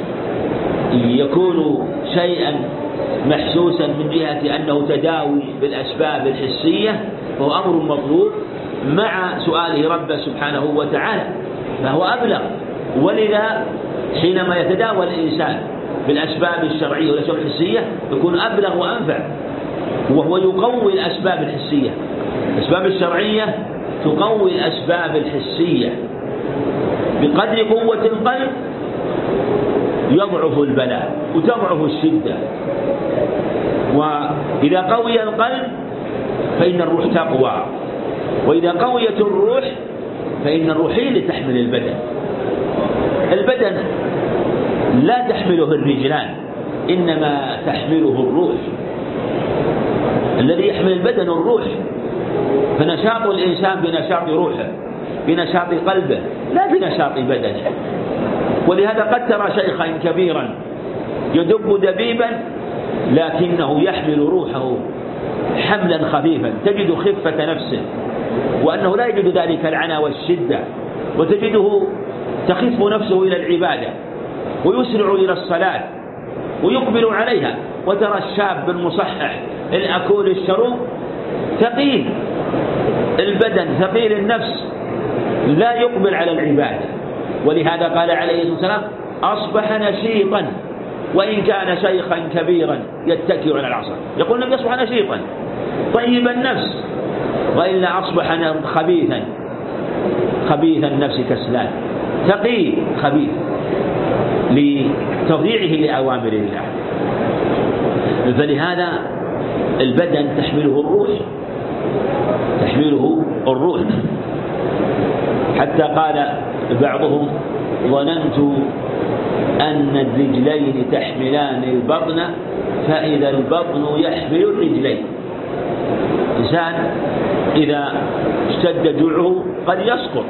يكون شيئا محسوسا من جهة أنه تداوي بالأسباب الحسية، فهو أمر مطلوب مع سؤاله ربه سبحانه وتعالى، فهو أبلغ. ولذا حينما يتداوى الإنسان بالأسباب الشرعية والأسباب الحسية يكون أبلغ وأنفع، وهو يقوي الأسباب الحسية. الأسباب الشرعية تقوي الأسباب الحسية، بقدر قوة القلب يضعف البلاء وتضعف الشدة. وإذا قوي القلب فإن الروح تقوى، وإذا قويت الروح فإن الروح هي اللي تحمل البدن. البدن لا تحمله الرجلان، إنما تحمله الروح. الذي يحمل البدن الروح، فنشاط الإنسان بنشاط روحه، بنشاط قلبه، لا بنشاط بدنه. ولهذا قد ترى شيخا كبيرا يدب دبيبا لكنه يحمل روحه حملا خفيفا، تجد خفة نفسه وأنه لا يجد ذلك العنى والشدة، وتجده تخف نفسه إلى العبادة ويسرع إلى الصلاة ويقبل عليها. وترى الشاب المصحح الأكول الشروب ثقيل البدن ثقيل النفس لا يقبل على العبادة. ولهذا قال عليه الصلاة والسلام: أصبح نشيطا وإن كان شيخا كبيرا يتكئ على العصا. يقول النبي: أصبح نشيطا طيب النفس، وإلا أصبح خبيثا خبيث النفس كسلان، ثقيل خبيث لتضييعه لأوامر الله. فلهذا البدن تحمله الروح تحمله الروح حتى قال بعضهم: ظننت أن الرجلين تحملان البطن فإذا البطن يحمل الرجلين. إنسان إذا اشتد جوعه قد يسقط،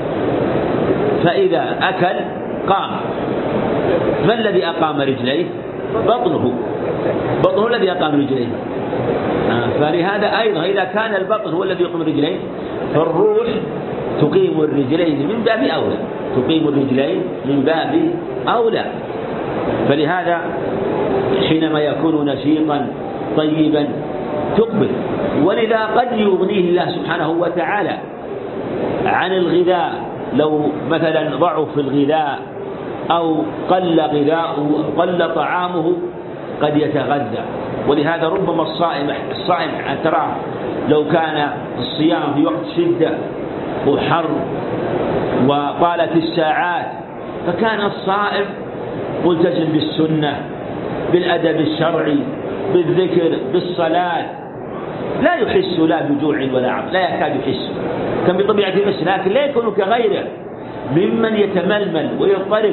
فإذا أكل قام. ما الذي أقام رجليه؟ بطنه بطنه الذي أقام رجليه. فلهذا أيضا إذا كان البطن هو الذي يقيم الرجلين فالروح تقيم الرجلين من باب أولى تقيم الرجلين من باب أولى. فلهذا حينما يكون نشيطا طيبا تقبل. ولذا قد يغنيه الله سبحانه وتعالى عن الغذاء، لو مثلا ضعف في الغذاء أو قل غذاؤه قل طعامه قد يتغذى. ولهذا ربما الصائم الصائم تراه لو كان الصيام في وقت شدة وحر وطالت الساعات فكان الصائم ملتزم بالسنة بالأدب الشرعي بالذكر بالصلاة، لا يحس لا بجوع ولا عطش، لا يكاد يحس، كان بطبيعة نفسه، لكن لا يكون كغيره ممن يتململ ويضطرب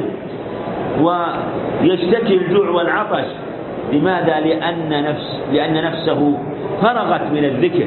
ويشتكي الجوع والعطش. لماذا؟ لأن نفس لأن نفسه فرغت من الذكر.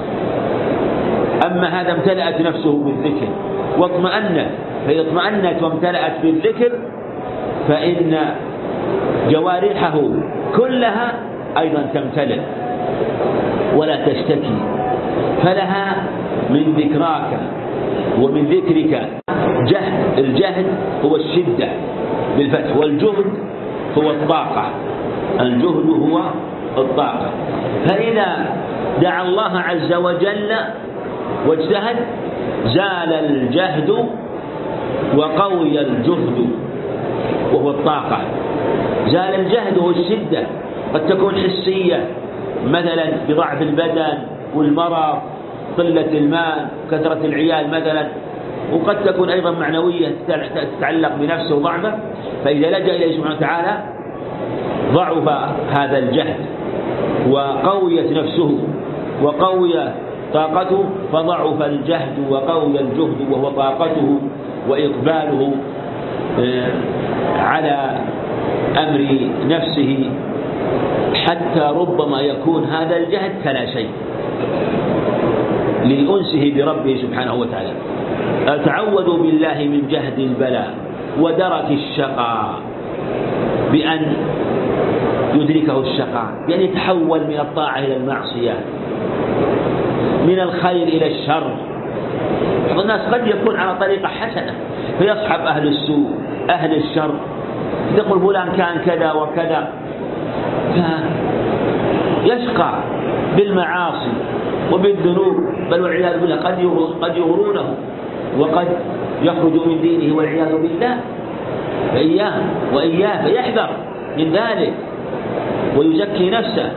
أما هذا امتلأت نفسه بالذكر واطمأنت، فإذا اطمأنت وامتلأت بالذكر فإن جوارحه كلها أيضا تمتلئ ولا تشتكي، فلها من ذكراك ومن ذكرك جهد. الجهد هو الشدة بالفتح، والجهد هو الطاقة. الجهد هو الطاقة. فإذا دعا الله عز وجل واجتهد زال الجهد وقوي الجهد وهو الطاقة. زال الجهد هو الشدة، قد تكون حسية مثلا بضعف البدن والمرض قلة المال، كثرة العيال مثلا، وقد تكون أيضا معنوية تتعلق بنفسه وضعفه. فإذا لجأ إليه سبحانه وتعالى ضعف هذا الجهد وقويت نفسه وقوي طاقته، فضعف الجهد وقوي الجهد وهو طاقته وإقباله على أمر نفسه، حتى ربما يكون هذا الجهد كلا شيء لأنسه بربه سبحانه وتعالى. تعوذوا بالله من جهد البلاء ودرك الشقاء، بأن يدركه الشقاء، بأن يتحول من الطاعة إلى المعصية، من الخير إلى الشر. بعض الناس قد يكون على طريقة حسنة فيصحب أهل السوء أهل الشر، يقول فلان كان كذا وكذا، فيشقى بالمعاصي وبالذنوب، بل والعياذ بالله قد يغرونه وقد يخرج من دينه والعياذ بالله. فإياه وإياه فيحذر من ذلك ويزكي نفسه.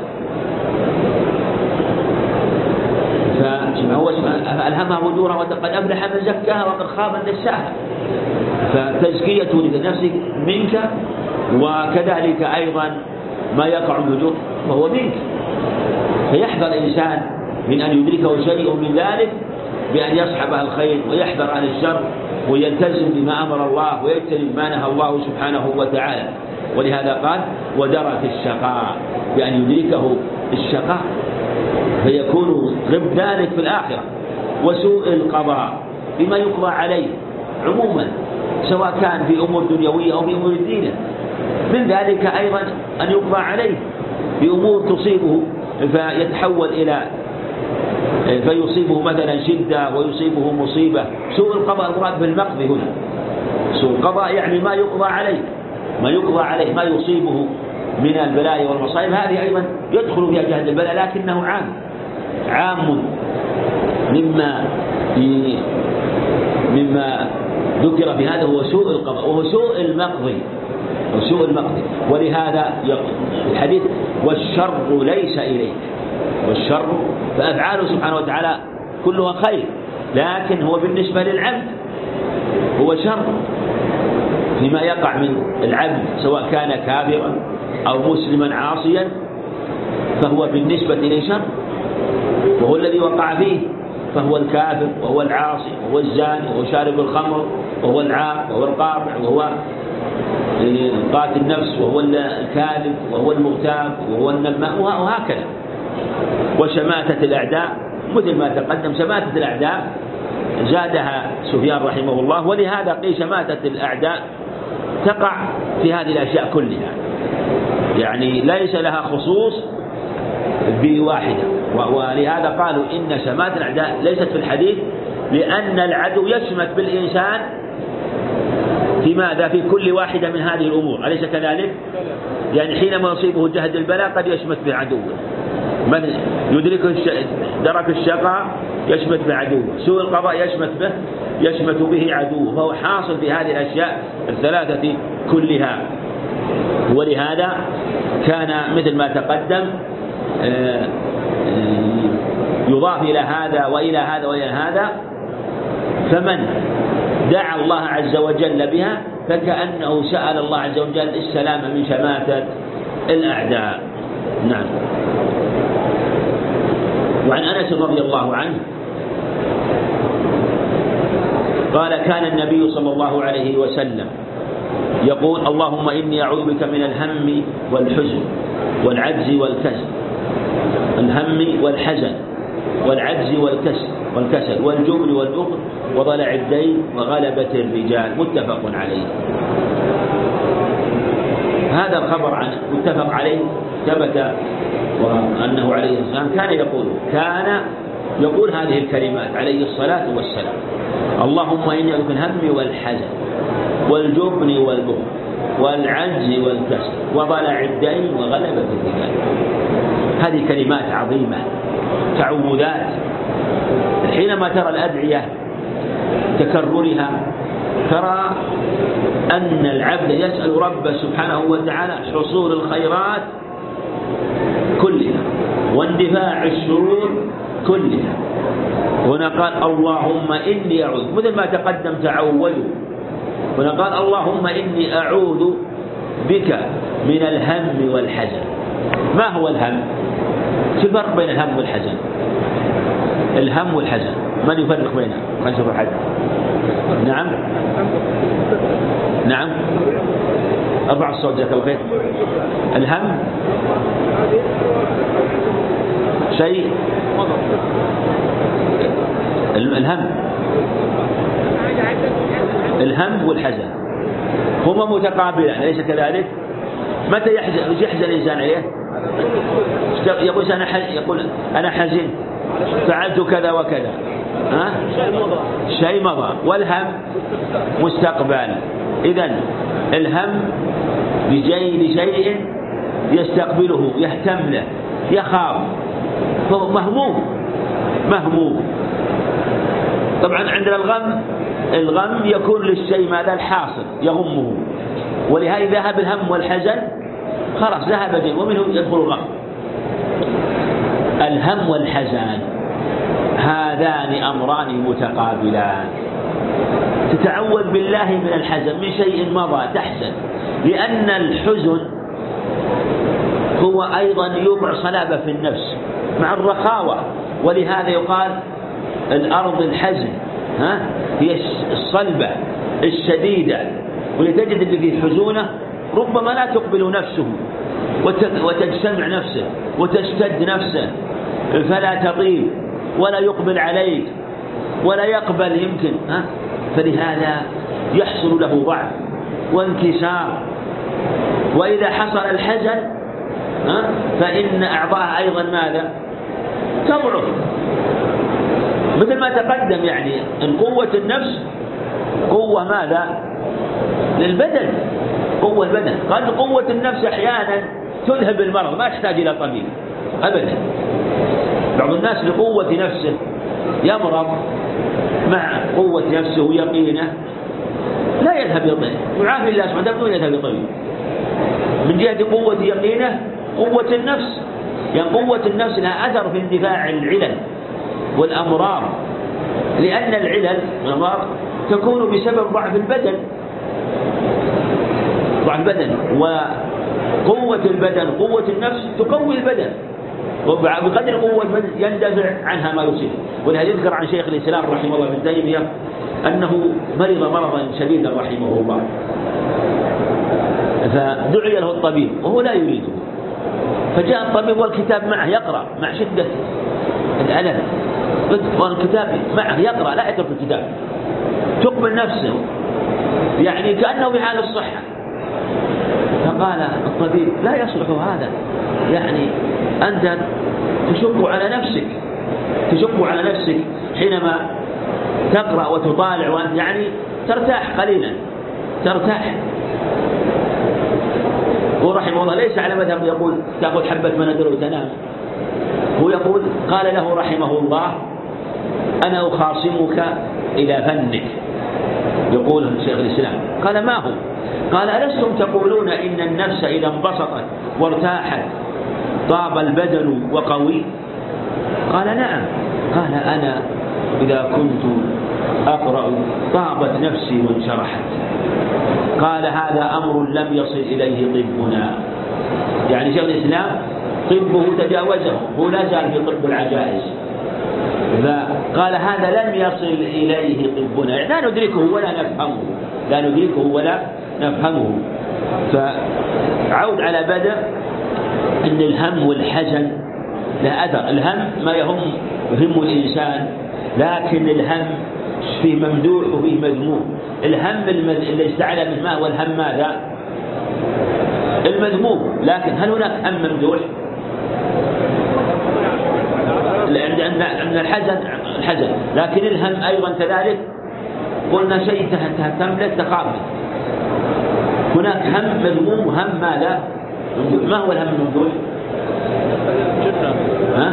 فهو ألهمها فجورها وقد أفلح من زكاها وقد خاب من دساها. فتزكية لنفسك منك، وكذلك أيضا ما يقع من فجور فهو منك. فيحذر الإنسان من أن يدركه شيء من ذلك بأن يصحب الخير ويحذر عن الشر ويلتزم بما أمر الله ويجتنب ما نهى الله سبحانه وتعالى. ولهذا قال ودرك الشقاء، بأن يدركه الشقاء فيكون غب ذلك في الآخرة، وسوء القضاء بما يقضى عليه عموما، سواء كان في أمور دنيوية أو في أمور الدين. من ذلك أيضا أن يقضى عليه بأمور تصيبه فيتحول إلى فيصيبه مثلا شدة ويصيبه مصيبة. سوء القضاء المراد بالمقضي هنا، سوء القضاء يعني ما يقضى عليه، ما يقضى عليه ما يصيبه من البلاء والمصائب. هذه أيضا يدخل فيها جهد البلاء، لكنه عام عام مما مما ذكر في هذا هو سوء القضاء وهو سوء المقضي وسوء المقضي. ولهذا الحديث والشر ليس إليك، والشر فأفعاله سبحانه وتعالى كلها خير، لكن هو بالنسبة للعبد هو شر فيما يقع من العبد، سواء كان كافرا أو مسلما عاصيا فهو بالنسبة إليه شر، وهو الذي وقع فيه، فهو الكافر وهو العاصي وهو الزاني وهو شارب الخمر وهو العاق وهو القاطع وهو قاتل النفس وهو الكاذب وهو المغتاب وهو النمام وهكذا. وشماتة الأعداء مثل ما تقدم، شماتة الأعداء زادها سفيان رحمه الله، ولهذا قيل شماتة الأعداء تقع في هذه الأشياء كلها، يعني ليس لها خصوص بواحدة. ولهذا قالوا إن شماتة الأعداء ليست في الحديث، لأن العدو يشمت بالإنسان في ماذا؟ في كل واحدة من هذه الأمور، أليس كذلك؟ يعني حينما يصيبه جهد البلاء قد يشمت بعدوه، من يدركه درك الشقاء يشمت بعدوه، سوء القضاء يشمت به يشمت به عدوه، فهو حاصل في هذه الأشياء الثلاثة كلها. ولهذا كان مثل ما تقدم يضاف إلى هذا وإلى هذا وإلى هذا. فمن دعا الله عز وجل بها فكأنه سأل الله عز وجل السلام من شماتة الأعداء. نعم. وعن أنس رضي الله عنه قال كان النبي صلى الله عليه وسلم يقول اللهم إني أعوذ بك من الهم والحزن والعجز والكسل، الهم والحزن والعجز والكسل والكسل والجبن والبخل وضلع الدين وغلبة الرجال، متفق عليه. هذا الخبر عن متفق عليه ثبت وأنه عليه السلام كان يقول كان يقول هذه الكلمات عليه الصلاة والسلام: اللهم إني أعوذ من الهم والحزن والجبن والبخل والعجز والكسل وضلع الدين وغلبة الرجال. هذه كلمات عظيمة تعوذات. حينما ترى الأدعية تكررها ترى أن العبد يسأل ربه سبحانه وتعالى حصول الخيرات كلها واندفاع الشرور كلها. هنا قال اللهم إني أعوذ، مثل ما تقدم تعوذوا. هنا قال اللهم إني أعوذ بك من الهم والحزن. ما هو الهم؟ شو الفرق بين الهم والحزن؟ الهم والحزن من يفرق بينهم؟ خلينا نشوف الحد. نعم نعم ارفع الصوت جزاك الله خير. الهم شيء، الهم الهم والحزن هما متقابلان أليس كذلك؟ متى يحزن يحزن الإنسان عليه؟ يقول أنا يقول أنا حزن فعلت كذا وكذا، ها؟ شيء مضى. والهم مستقبل. إذن الهم بجيل شيء يستقبله يهتم له يخاف، فهو مهموم مهموم. طبعا عندنا الغم، الغم يكون للشيء ماذا الحاصل يغمه، ولهذا ذهب الهم والحزن خلاص ذهب جيل ومنه يدخل الغم. الهم والحزن هذان أمران متقابلان. تتعوذ بالله من الحزن من شيء مضى تحزن، لأن الحزن هو أيضا يوقع صلابة في النفس مع الرخاوة، ولهذا يقال الأرض الحزن ها هي الصلبة الشديدة، ولتجد اللي في حزونة ربما لا تقبل نفسه وتجتمع نفسه وتشتد نفسه فلا تطيب ولا يقبل عليك ولا يقبل يمكن ها؟ فلهذا يحصل له ضعف وانكسار. وإذا حصل الحزن ها؟ فإن أعضاءه أيضا ماذا تضعف، مثل ما تقدم. يعني إن قوة النفس قوة ماذا للبدن، قوة البدن. قد قوة النفس أحيانا تذهب المرض ما تحتاج إلى طبيب أبدا. بعض الناس لقوة نفسه يمرض مع قوة نفسه ويقينه لا يذهب لطبيب، يعافي الله سبحانه وتعالى بدون يذهب لطبيب من جهة قوة يقينه. قوة النفس يعني قوة النفس لها أثر في اندفاع العلل والأمراض، لأن العلل والأمراض تكون بسبب ضعف البدن ضعف البدن وقوة البدن قوة النفس تقوي البدن، وبقدر قوة البدن يندفع عنها ما يصيب. ولهذا يذكر عن شيخ الإسلام رحمه الله ابن تيمية أنه مرض مرضا شديدا رحمه الله، فدعي له الطبيب وهو لا يريده، فجاء الطبيب والكتاب معه يقرأ مع شدة الألم، والكتاب معه يقرأ لا يترك الكتاب، تقبل نفسه يعني كأنه في حال الصحة. فقال الطبيب لا يصلح هذا، يعني أنت تشق على نفسك تشق على نفسك حينما تقرأ وتطالع وأنت يعني ترتاح قليلا ترتاح. هو رحمه الله ليس على مذهب يقول تأخذ حبة مناديل وتنام، هو يقول قال له رحمه الله أنا أخاصمك إلى فنك. يقول شيخ الإسلام قال ما هو؟ قال ألستم تقولون إن النفس إذا انبسطت وارتاحت طاب البدن وقوي؟ قال نعم. قال أنا إذا كنت أقرأ طابت نفسي وانشرحت. قال هذا أمر لم يصل إليه طبنا، يعني شيخ الإسلام طبه تجاوزه، هو لا زال في طب العجائز. فقال هذا لم يصل إليه طبنا، يعني لا ندركه ولا نفهمه لا ندركه ولا نفهمه. فعود على بدء أن الهم والحزن لا أثر. الهم ما يهم يهم الإنسان، لكن الهم فيه ممدوح وفيه مذموم. الهم اللي استعلى منه ما هو الهم ماذا المذموم، لكن هل هناك هم ممدوح؟ عندنا الحزن الحزن لكن الهم أيضا كذلك قلنا شيء تهتم له تخاف. هناك هم مذموم وهم ماذا ما هو الهم الممدوح؟ ها؟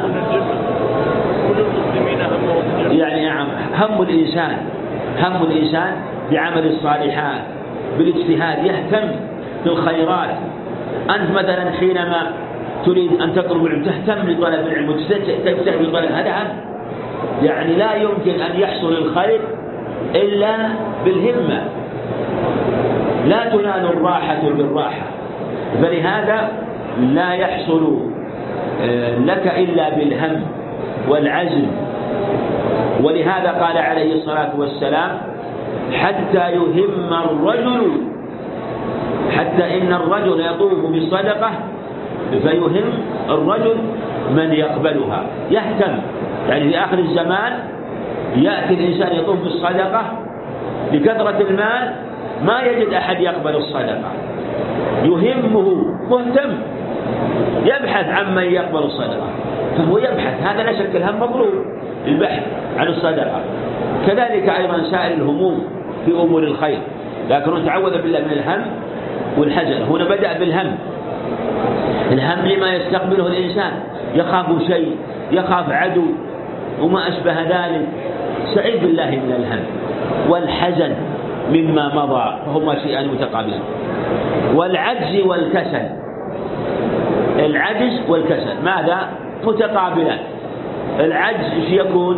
يعني هم الإنسان هم الإنسان بعمل الصالحات بالاجتهاد يهتم بالخيرات. أنت مثلا حينما تريد أن تطلب العلم تهتم لطلب العلم وتجتهد لطلب، هذا هم يعني لا يمكن أن يحصل الخير إلا بالهمة، لا تنال الراحة بالراحة، فلهذا لا يحصل لك إلا بالهم والعزم. ولهذا قال عليه الصلاة والسلام حتى يهم الرجل، حتى إن الرجل يطوف بالصدقة فيهم الرجل من يقبلها، يهتم. يعني في آخر الزمان يأتي الإنسان يطوف بالصدقة لكثرة المال ما يجد أحد يقبل الصدقة، يهمه مهتم يبحث عن من يقبل الصدقة، فهو يبحث، هذا لا شك الهم مطلوب، البحث عن الصدقة. كذلك أيضا سائر الهموم في أمور الخير، لكن نتعوذ بالله من الهم والحزن. هنا بدأ بالهم، الهم لما يستقبله الإنسان، يخاف شيء، يخاف عدو وما أشبه ذلك، سعيد بالله من الهم. والحزن مما مضى، فهما شيئان متقابلان. والعجز والكسل، العجز والكسل ماذا؟ متقابلان. العجز يكون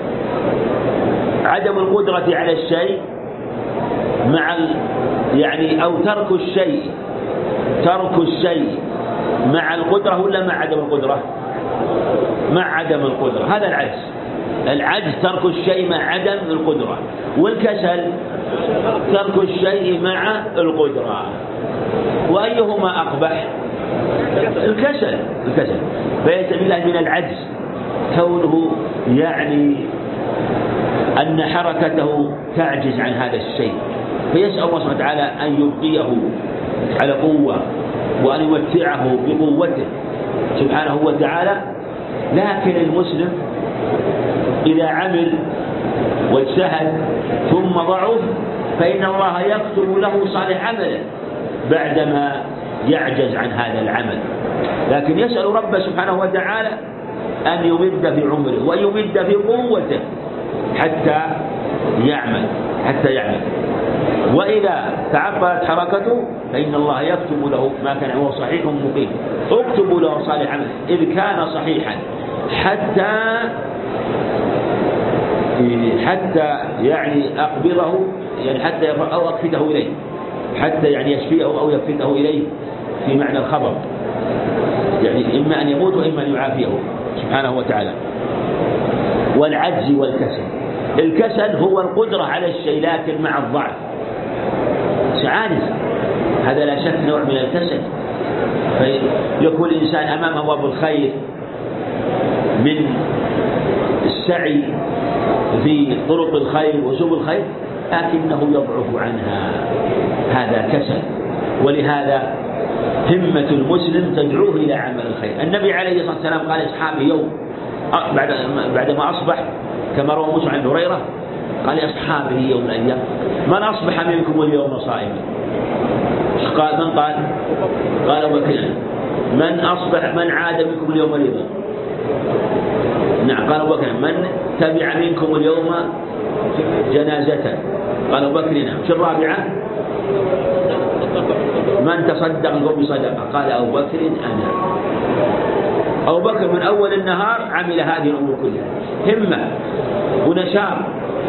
عدم القدرة على الشيء مع يعني أو ترك الشيء، ترك الشيء مع القدرة ولا مع عدم القدرة؟ مع عدم القدرة، هذا العجز. العجز ترك الشيء مع عدم القدرة، والكسل ترك الشيء مع القدرة. وأيهما أقبح؟ الكسل، الكسل. فيأتي بالله من العجز كونه يعني أن حركته تعجز عن هذا الشيء، فيسأل الله سبحانه وتعالى أن يبقيه على قوة وأن يمتعه بقوته سبحانه وتعالى. لكن المسلم إذا عمل واجتهد ثم ضعف فإن الله يكتب له صالح عمله بعدما يعجز عن هذا العمل، لكن يسأل ربه سبحانه وتعالى أن يمد في عمره وأن يمد في قوته حتى يعمل حتى يعمل وإذا تعطلت حركته فإن الله يكتب له ما كان هو صحيح مقيم. اكتبوا له صالح عمل إذ كان صحيحا حتى حتى يعني أقبضه، يعني حتى أو أكفته إليه، حتى يعني يشفيه أو يكفته إليه في معنى الخبر، يعني إما أن يموت وإما أن يعافيه سبحانه وتعالى. والعجز والكسل، الكسل هو القدرة على الشيء لكن مع الضعف، عاجز، هذا لا شك نوع من الكسل. فيكون الإنسان أمام أبواب الخير من السعي في طرق الخير وسبل الخير لكنه يضعف عنها، هذا كسل. ولهذا همة المسلم تدعوه إلى عمل الخير. النبي عليه الصلاة والسلام قال لأصحابه يوم بعد بعدما أصبح كما روى مسلم عن هريرة قال لأصحابه يوم من الأيام من أصبح منكم اليوم صائما؟ قال من قال؟ قال أبو بكر. من أصبح من عاد منكم اليوم مريضا؟ نعم قال أبو بكر. من تبع منكم اليوم جنازة؟ قال أبو بكر. نعم. شو الرابعة؟ من تصدق اليوم بصدقة؟ قال أبو بكر أنا. أبو بكر من أول النهار عمل هذه الأمور كلها، همة ونشاط،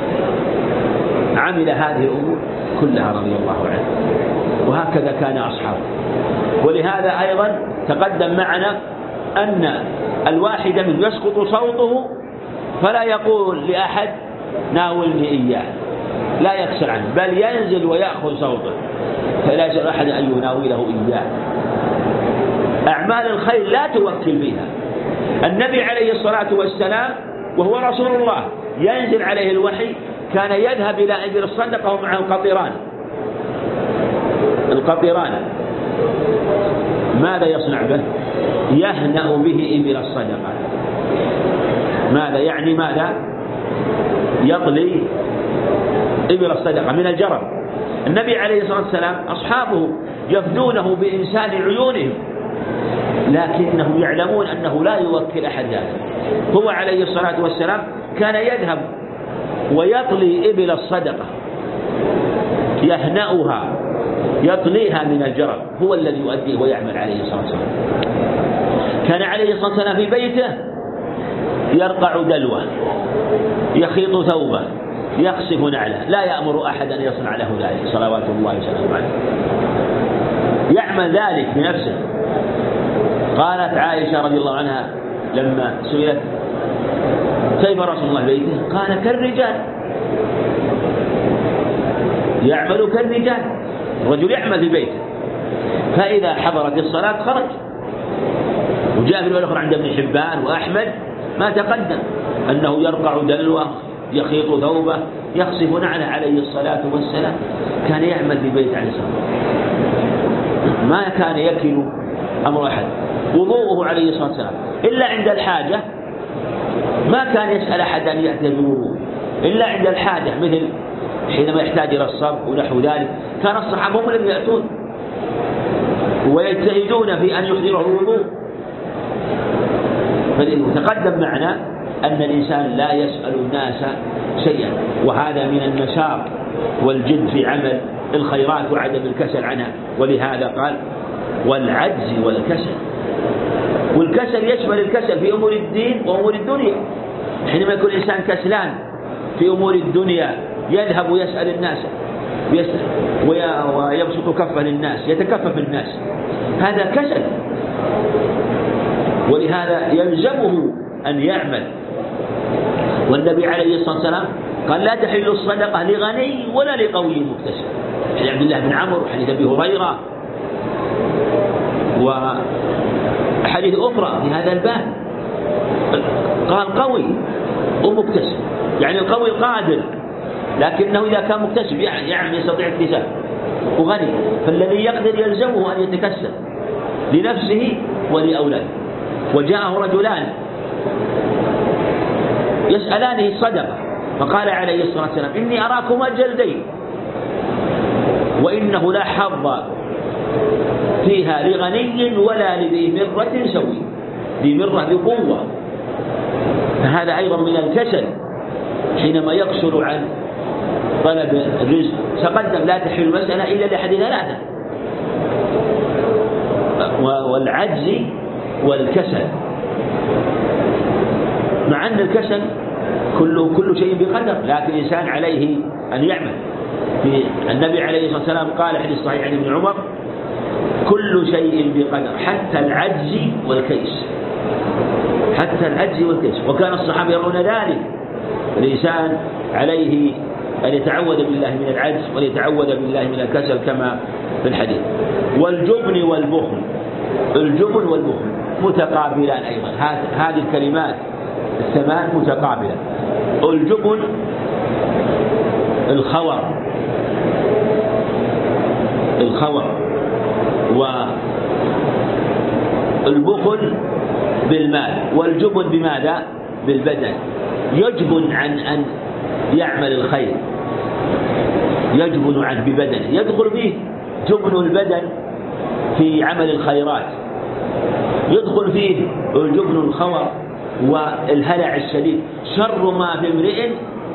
عمل هذه الأمور كلها رضي الله عنه. وهكذا كان أصحابه. ولهذا أيضا تقدم معنا أن الواحد منه يسقط صوته فلا يقول لأحد ناولني إياه، لا يكسر عنه، بل ينزل ويأخذ صوته فلا يجب أحد أن يناوله إياه. أعمال الخير لا توكل فيها. النبي عليه الصلاة والسلام وهو رسول الله ينزل عليه الوحي كان يذهب إلى إبل الصدقة ومعه القطيران. القطيران ماذا يصنع به؟ يهنأ به إبل الصدقة. ماذا يعني؟ ماذا يطلي إبل الصدقة من الجرب. النبي عليه الصلاة والسلام أصحابه يفدونه بإنسان عيونهم لكنهم يعلمون أنه لا يوكل أحد ذلك. هو عليه الصلاة والسلام كان يذهب ويطلي إبل الصدقة، يهنأها، يطليها من الجرب، هو الذي يؤديه ويعمل عليه الصلاة والسلام. كان عليه الصلاة والسلام في بيته يرقع دلوه، يخيط ثوبه، يخسف نعله، لا يأمر أحد أن يصنع له ذلك صلوات الله وسلامه عليه، يعمل ذلك بنفسه. قالت عائشة رضي الله عنها لما سئلت كيف رسول الله بيته؟ قال كالرجال، يعمل كالرجال، الرجل يعمل في بيته، فإذا حضرت الصلاة خرج. وجاء في الرواية الأخرى عند ابن حبان وأحمد ما تقدم أنه يرقع دلوه، يخيط ثوبه، يخسف نعله عليه الصلاة والسلام، كان يعمل في بيت عليه الصلاة والسلام، ما كان يكل أمر أحد. وضوءه عليه الصلاة والسلام إلا عند الحاجة، ما كان يسأل أحد أن يأتي بالوضوء إلا عند الحاجة، مثل حينما يحتاج إلى الصب ونحو ذلك، كان الصحابة هم الذين يأتون ويجتهدون في أن يحضروا الوضوء. فتقدم معنا أن الإنسان لا يسأل الناس شيئا، وهذا من النشاط والجد في عمل الخيرات وعدم الكسل عنها. ولهذا قال والعجز والكسل، والكسل يشمل الكسل في أمور الدين وأمور الدنيا. حينما يكون الإنسان كسلان في أمور الدنيا يذهب ويسأل الناس ويبسط كفه للناس، يتكفف الناس، هذا كسل، ولهذا يلزمه أن يعمل. والنبي عليه الصلاة والسلام قال لا تحل الصدقة لغني ولا لقوي مكتسب، حديث عبد الله بن عمرو وحديث أبي هريرة وحديث أخرى في هذا الباب. قال قوي ومكتسب، يعني القوي قادر لكنه إذا كان مكتسب يعني يستطيع اكتساب، وغني فالذي يقدر يلزمه أن يتكسب لنفسه ولأولاده. وجاءه رجلان يسألانه الصدقة فقال عليه الصلاة والسلام إني أراكما جلدين وإنه لا حظ فيها لغني ولا لذي مرة سوي، ذي مرة بقوة. فهذا أيضا من الكسل حينما يقصر عن طلب الرزق. تقدم لا تحل المسألة إلا لأحد ثلاثة، والعجز والكسل، مع أن الكسل كله كل شيء بقدر، لكن الإنسان عليه أن يعمل. في النبي عليه الصلاة والسلام قال حديث صحيح عن ابن عمر كل شيء بقدر حتى العجز والكيس، حتى العجز والكيس. وكان الصحابة يرون ذلك. الإنسان عليه أن يتعوذ بالله من العجز ويتعوذ بالله من الكسل كما في الحديث. والجبن والبخل، الجبن والبخل متقابلان أيضا، هذه الكلمات الثمان متقابلة. الجبن الخور، الخور، والبخل بالمال، والجبن بماذا؟ بالبدن. يجبن عن أن يعمل الخير، يجبن عنه ببدنه، يدخل فيه جبن البدن في عمل الخيرات، يدخل فيه الجبن الخور والهلع الشديد. شر ما في امرئ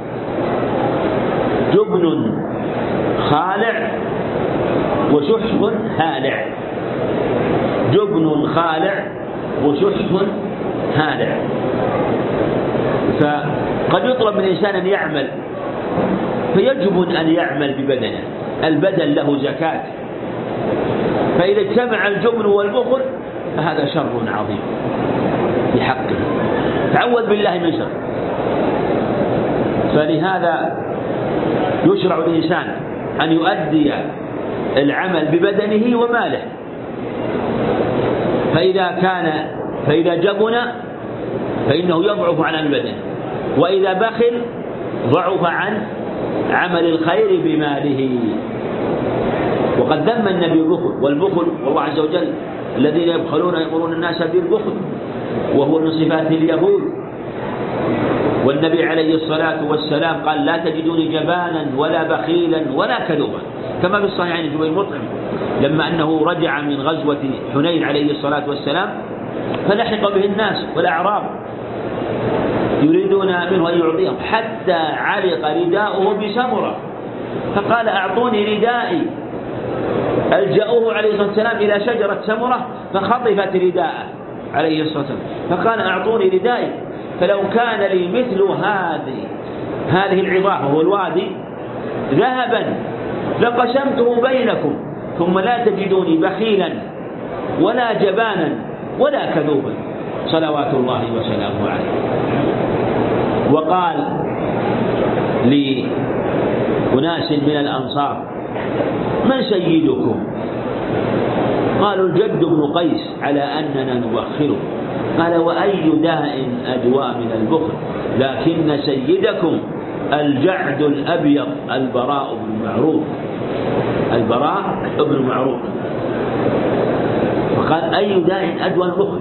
جبن خالع وشح هالع، جبن خالع وشح هالع. فقد يطلب من الإنسان أن يعمل فيجبن أن يعمل ببدنه، البدن له زكاة، فإذا اجتمع الجبن والبخل فهذا شر عظيم بحقه، تعوذ بالله من شر. فلهذا يشرع الإنسان أن يؤدي العمل ببدنه وماله، فإذا كان فإذا جبن فإنه يضعف عن البدن، وإذا بخل ضعف عن عمل الخير بماله. وقد ذم النبي البخل، والبخل والله عز وجل الذين يبخلون يأمرون الناس بالبخل وهو من صفات اليهود. والنبي عليه الصلاة والسلام قال لا تجدوني جبانا ولا بخيلا ولا كذوبا، كما في الصحيح عن جبير مطعم لما أنه رجع من غزوة حنين عليه الصلاة والسلام فلحق به الناس والأعراب يريدون منه أن يعطيهم حتى علق رداؤه بسمرة، فقال أعطوني ردائي. ألجأوه عليه الصلاة والسلام إلى شجرة سمرة فخطفت رداءه عليه الصلاة والسلام، فقال أعطوني ردائي، فلو كان لي مثل هذه هذه العظام وهو الوادي ذهبا لقسمته بينكم ثم لا تجدوني بخيلا ولا جبانا ولا كذوبا صلوات الله وسلامه عليه. وقال لأناس من الأنصار: من سيدكم؟ قالوا: الجد بن قيس على أننا نبخله. قال: وأي داء أدوى من البخل؟ لكن سيدكم الجعد الأبيض البراء بن معروف البراء بن معروف. فقال: أي داء أدوى البخل؟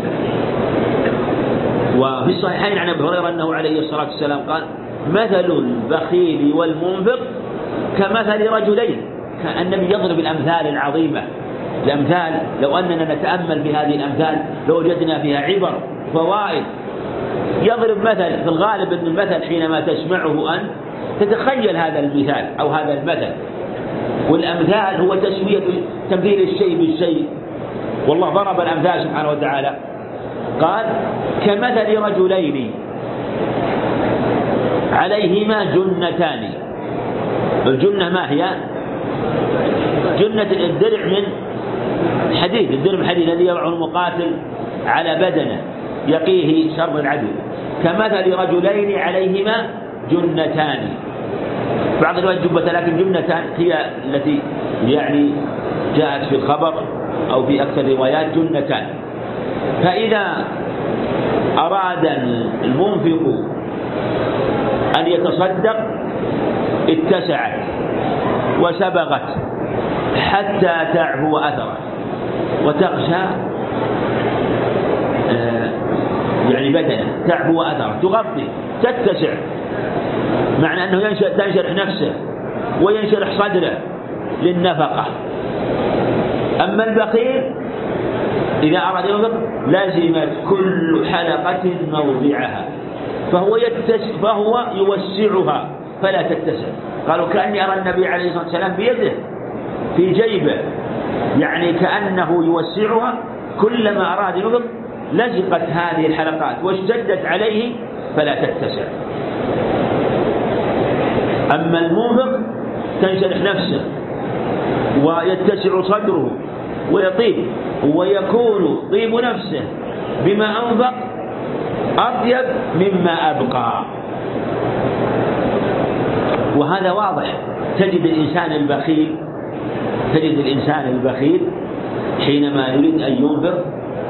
وفي الصحيحين عن أبي هريرة أنه عليه الصلاة والسلام قال: مثل البخيل والمنفق كمثل رجلين. كان النبي يضرب الأمثال العظيمة، الأمثال لو أننا نتأمل في هذه الأمثال لوجدنا فيها عبر فوائد. يضرب مثل، في الغالب أن المثل حينما تسمعه أن تتخيل هذا المثال أو هذا المثل، والأمثال هو تسوية تمثيل الشيء بالشيء، والله ضرب الأمثال سبحانه وتعالى. قال: كمثل رجلين عليهما جنتان. الجنة ما هي؟ جنة الدرع من حديد، الدرع من حديد الذي يضعه المقاتل على بدنه يقيه شر العدو. كمثل رجلين عليهما جنتان، بعض الروايات جبة، لكن جنتان هي التي يعني جاءت في الخبر أو في أكثر الروايات جنتان. فإذا أراد المنفق أن يتصدق اتسعت وسبغت حتى تعفو أثره وتغشى يعني بدنه، تعفو أثره، تغطي، تتسع، معنى أنه تنشرح نفسه وينشرح صدره للنفقة. أما البخيل إذا أراد ينفق لازمت كل حلقة موضعها، فهو, فهو يوسعها فلا تتسع. قالوا: كأني أرى النبي عليه الصلاة والسلام بيده في جيبه، يعني كأنه يوسعها، كلما أراد ينفق لزقت هذه الحلقات واشتدت عليه فلا تتسع. أما المنفق تنشرح نفسه ويتسع صدره ويطيب، ويكون طيب نفسه بما أنفق أطيب مما أبقى. وهذا واضح. تجد الإنسان البخيل تجد الإنسان البخيل حينما يريد أن ينفق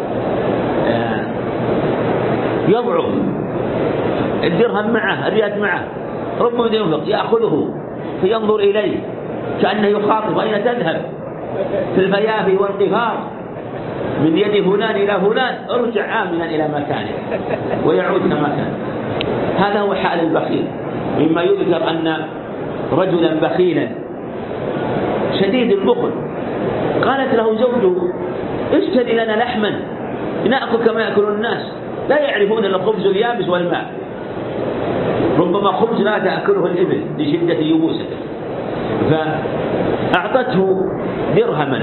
يضعف، الدرهم معه، الريال معه، ربما ينفق يأخذه فينظر إليه كأنه يخاطب: أين تذهب؟ في الفيافي والقفار من يد فلان إلى فلان، ارجع آمنا إلى مكانه، ويعود كما كان. هذا هو حال البخيل. مما يذكر أن رجلا بخيلا شديد البخل قالت له زوجه: اشتري لنا لحما نأكل كما يأكل الناس، لا يعرفون إلا الخبز اليابس والماء، ربما خبز لا تأكله الإبل لشدة يبوسته. فأعطته درهما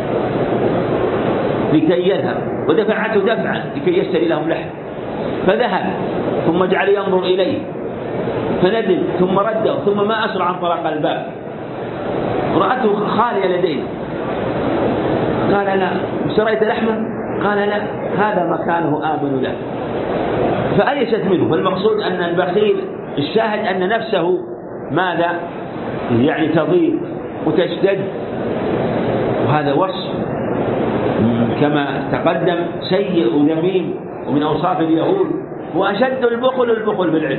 لكي يذهب، ودفعته دفعا لكي يشتري لهم لحم، فذهب ثم جعل ينظر إليه فندم ثم رده، ثم ما أسرع عن طرق الباب، رأته خالية لديه. قال: لا، اشتريت لحما؟ قال: لا، هذا مكانه آمن له. فأيست منه. فالمقصود أن البخيل الشاهد أن نفسه ماذا؟ يعني تضيق وتشتد، وهذا وصف كما تقدم سيء وذميم ومن أوصاف اليهود. وأشد البخل البخل بالعلم،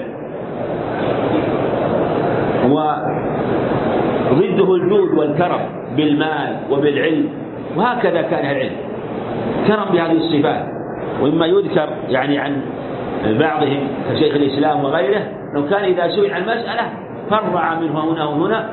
وضده الجود والكرم بالمال وبالعلم، وهكذا كان العلم كرم بهذه الصفات. ومما يذكر يعني عن بعضهم كشيخ الإسلام وغيره لو كان إذا سئل عن مسألة فرع منه هنا وهنا،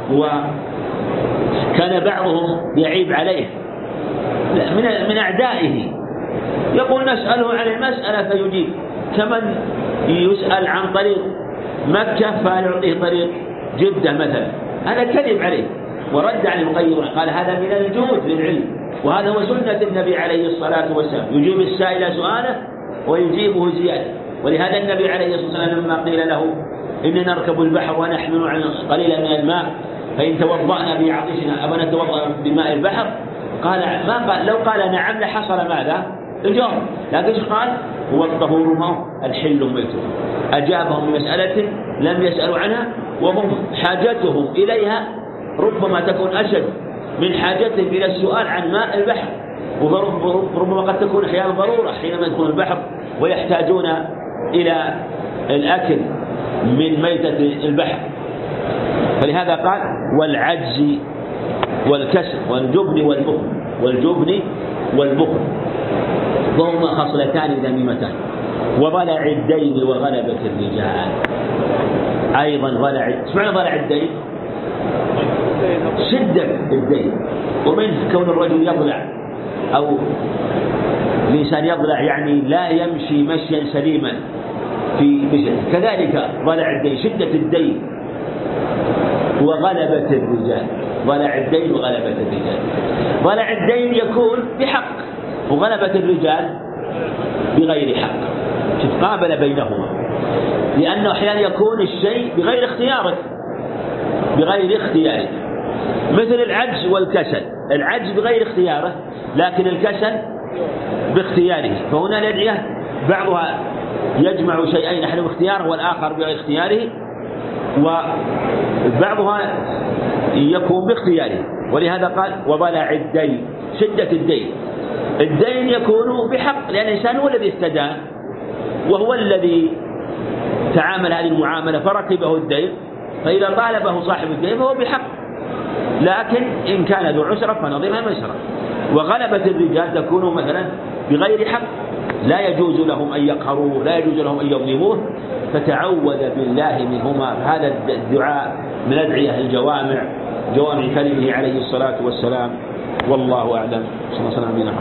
وكان بعضهم يعيب عليه من من أعدائه، يقول: نسأله عن المسألة فيجيب، كمن يسأل عن طريق مكة فيعطيه طريق جدة مثلا، هذا كذب عليه. ورد عن المغير قال: هذا من الجود للعلم، وهذا هو سنة النبي عليه الصلاة والسلام، يجيب السائل سؤاله ويجيبه زيادة. ولهذا النبي عليه الصلاة والسلام لما قيل له إننا نركب البحر ونحمل عن قليلا من الماء فإن توضأنا بعطشنا أو نتوضأ بماء البحر قال ما قال، لو قال نعم لحصل ماذا؟ الجواب، لكن قال هو الطهور ماء الحل ميته. أجابهم بمسألة لم يسألوا عنها وهم حاجتهم إليها ربما تكون أشد من حاجتهم إلى السؤال عن ماء البحر، وربما قد تكون أحيانا ضرورة حينما يكون البحر ويحتاجون إلى الأكل من ميتة البحر. فلهذا قال والعجز والكسل والجبن والبخل، والجبن والبخل وهما خصلتان ذميمتان، وضلع الدين وغلبة الرجال. أيضا ضلع، اسمعنا ضلع الدين شدة الدين، ومنه كون الرجل يضلع أو الإنسان يضلع يعني لا يمشي مشيا سليما في بشر. كذلك ضلع الدين شدة الدين وغلبة الرجال. ضلع الدين وغلبة الرجال، ضلع الدين يكون بحق وغلبة الرجال بغير حق. شوف قابل بينهما، لأنه أحيانا يكون الشيء بغير اختيارك بغير اختيارك مثل العجز والكسل. العجز بغير اختياره لكن الكسل باختياره. فهنا الأدعية بعضها يجمع شيئين نحن باختياره والآخر بغير اختياره، وبعضها يكون باختياره. ولهذا قال وضلع الدين شدة الدين. الدين يكون بحق لأن الإنسان هو الذي استدان وهو الذي تعامل هذه المعاملة فركبه الدين، فإذا طالبه صاحب الدين فهو بحق، لكن إن كان ذو عسرة فنظيرها ميسرة. وغلبة الرجال تكون مثلا بغير حق، لا يجوز لهم أن يقهروه، لا يجوز لهم أن يظلموه، فتعوذ بالله منهما. هذا الدعاء من أدعية الجوامع، جوامع كلمه عليه الصلاة والسلام. والله أعلم. صلى الله عليه وسلم.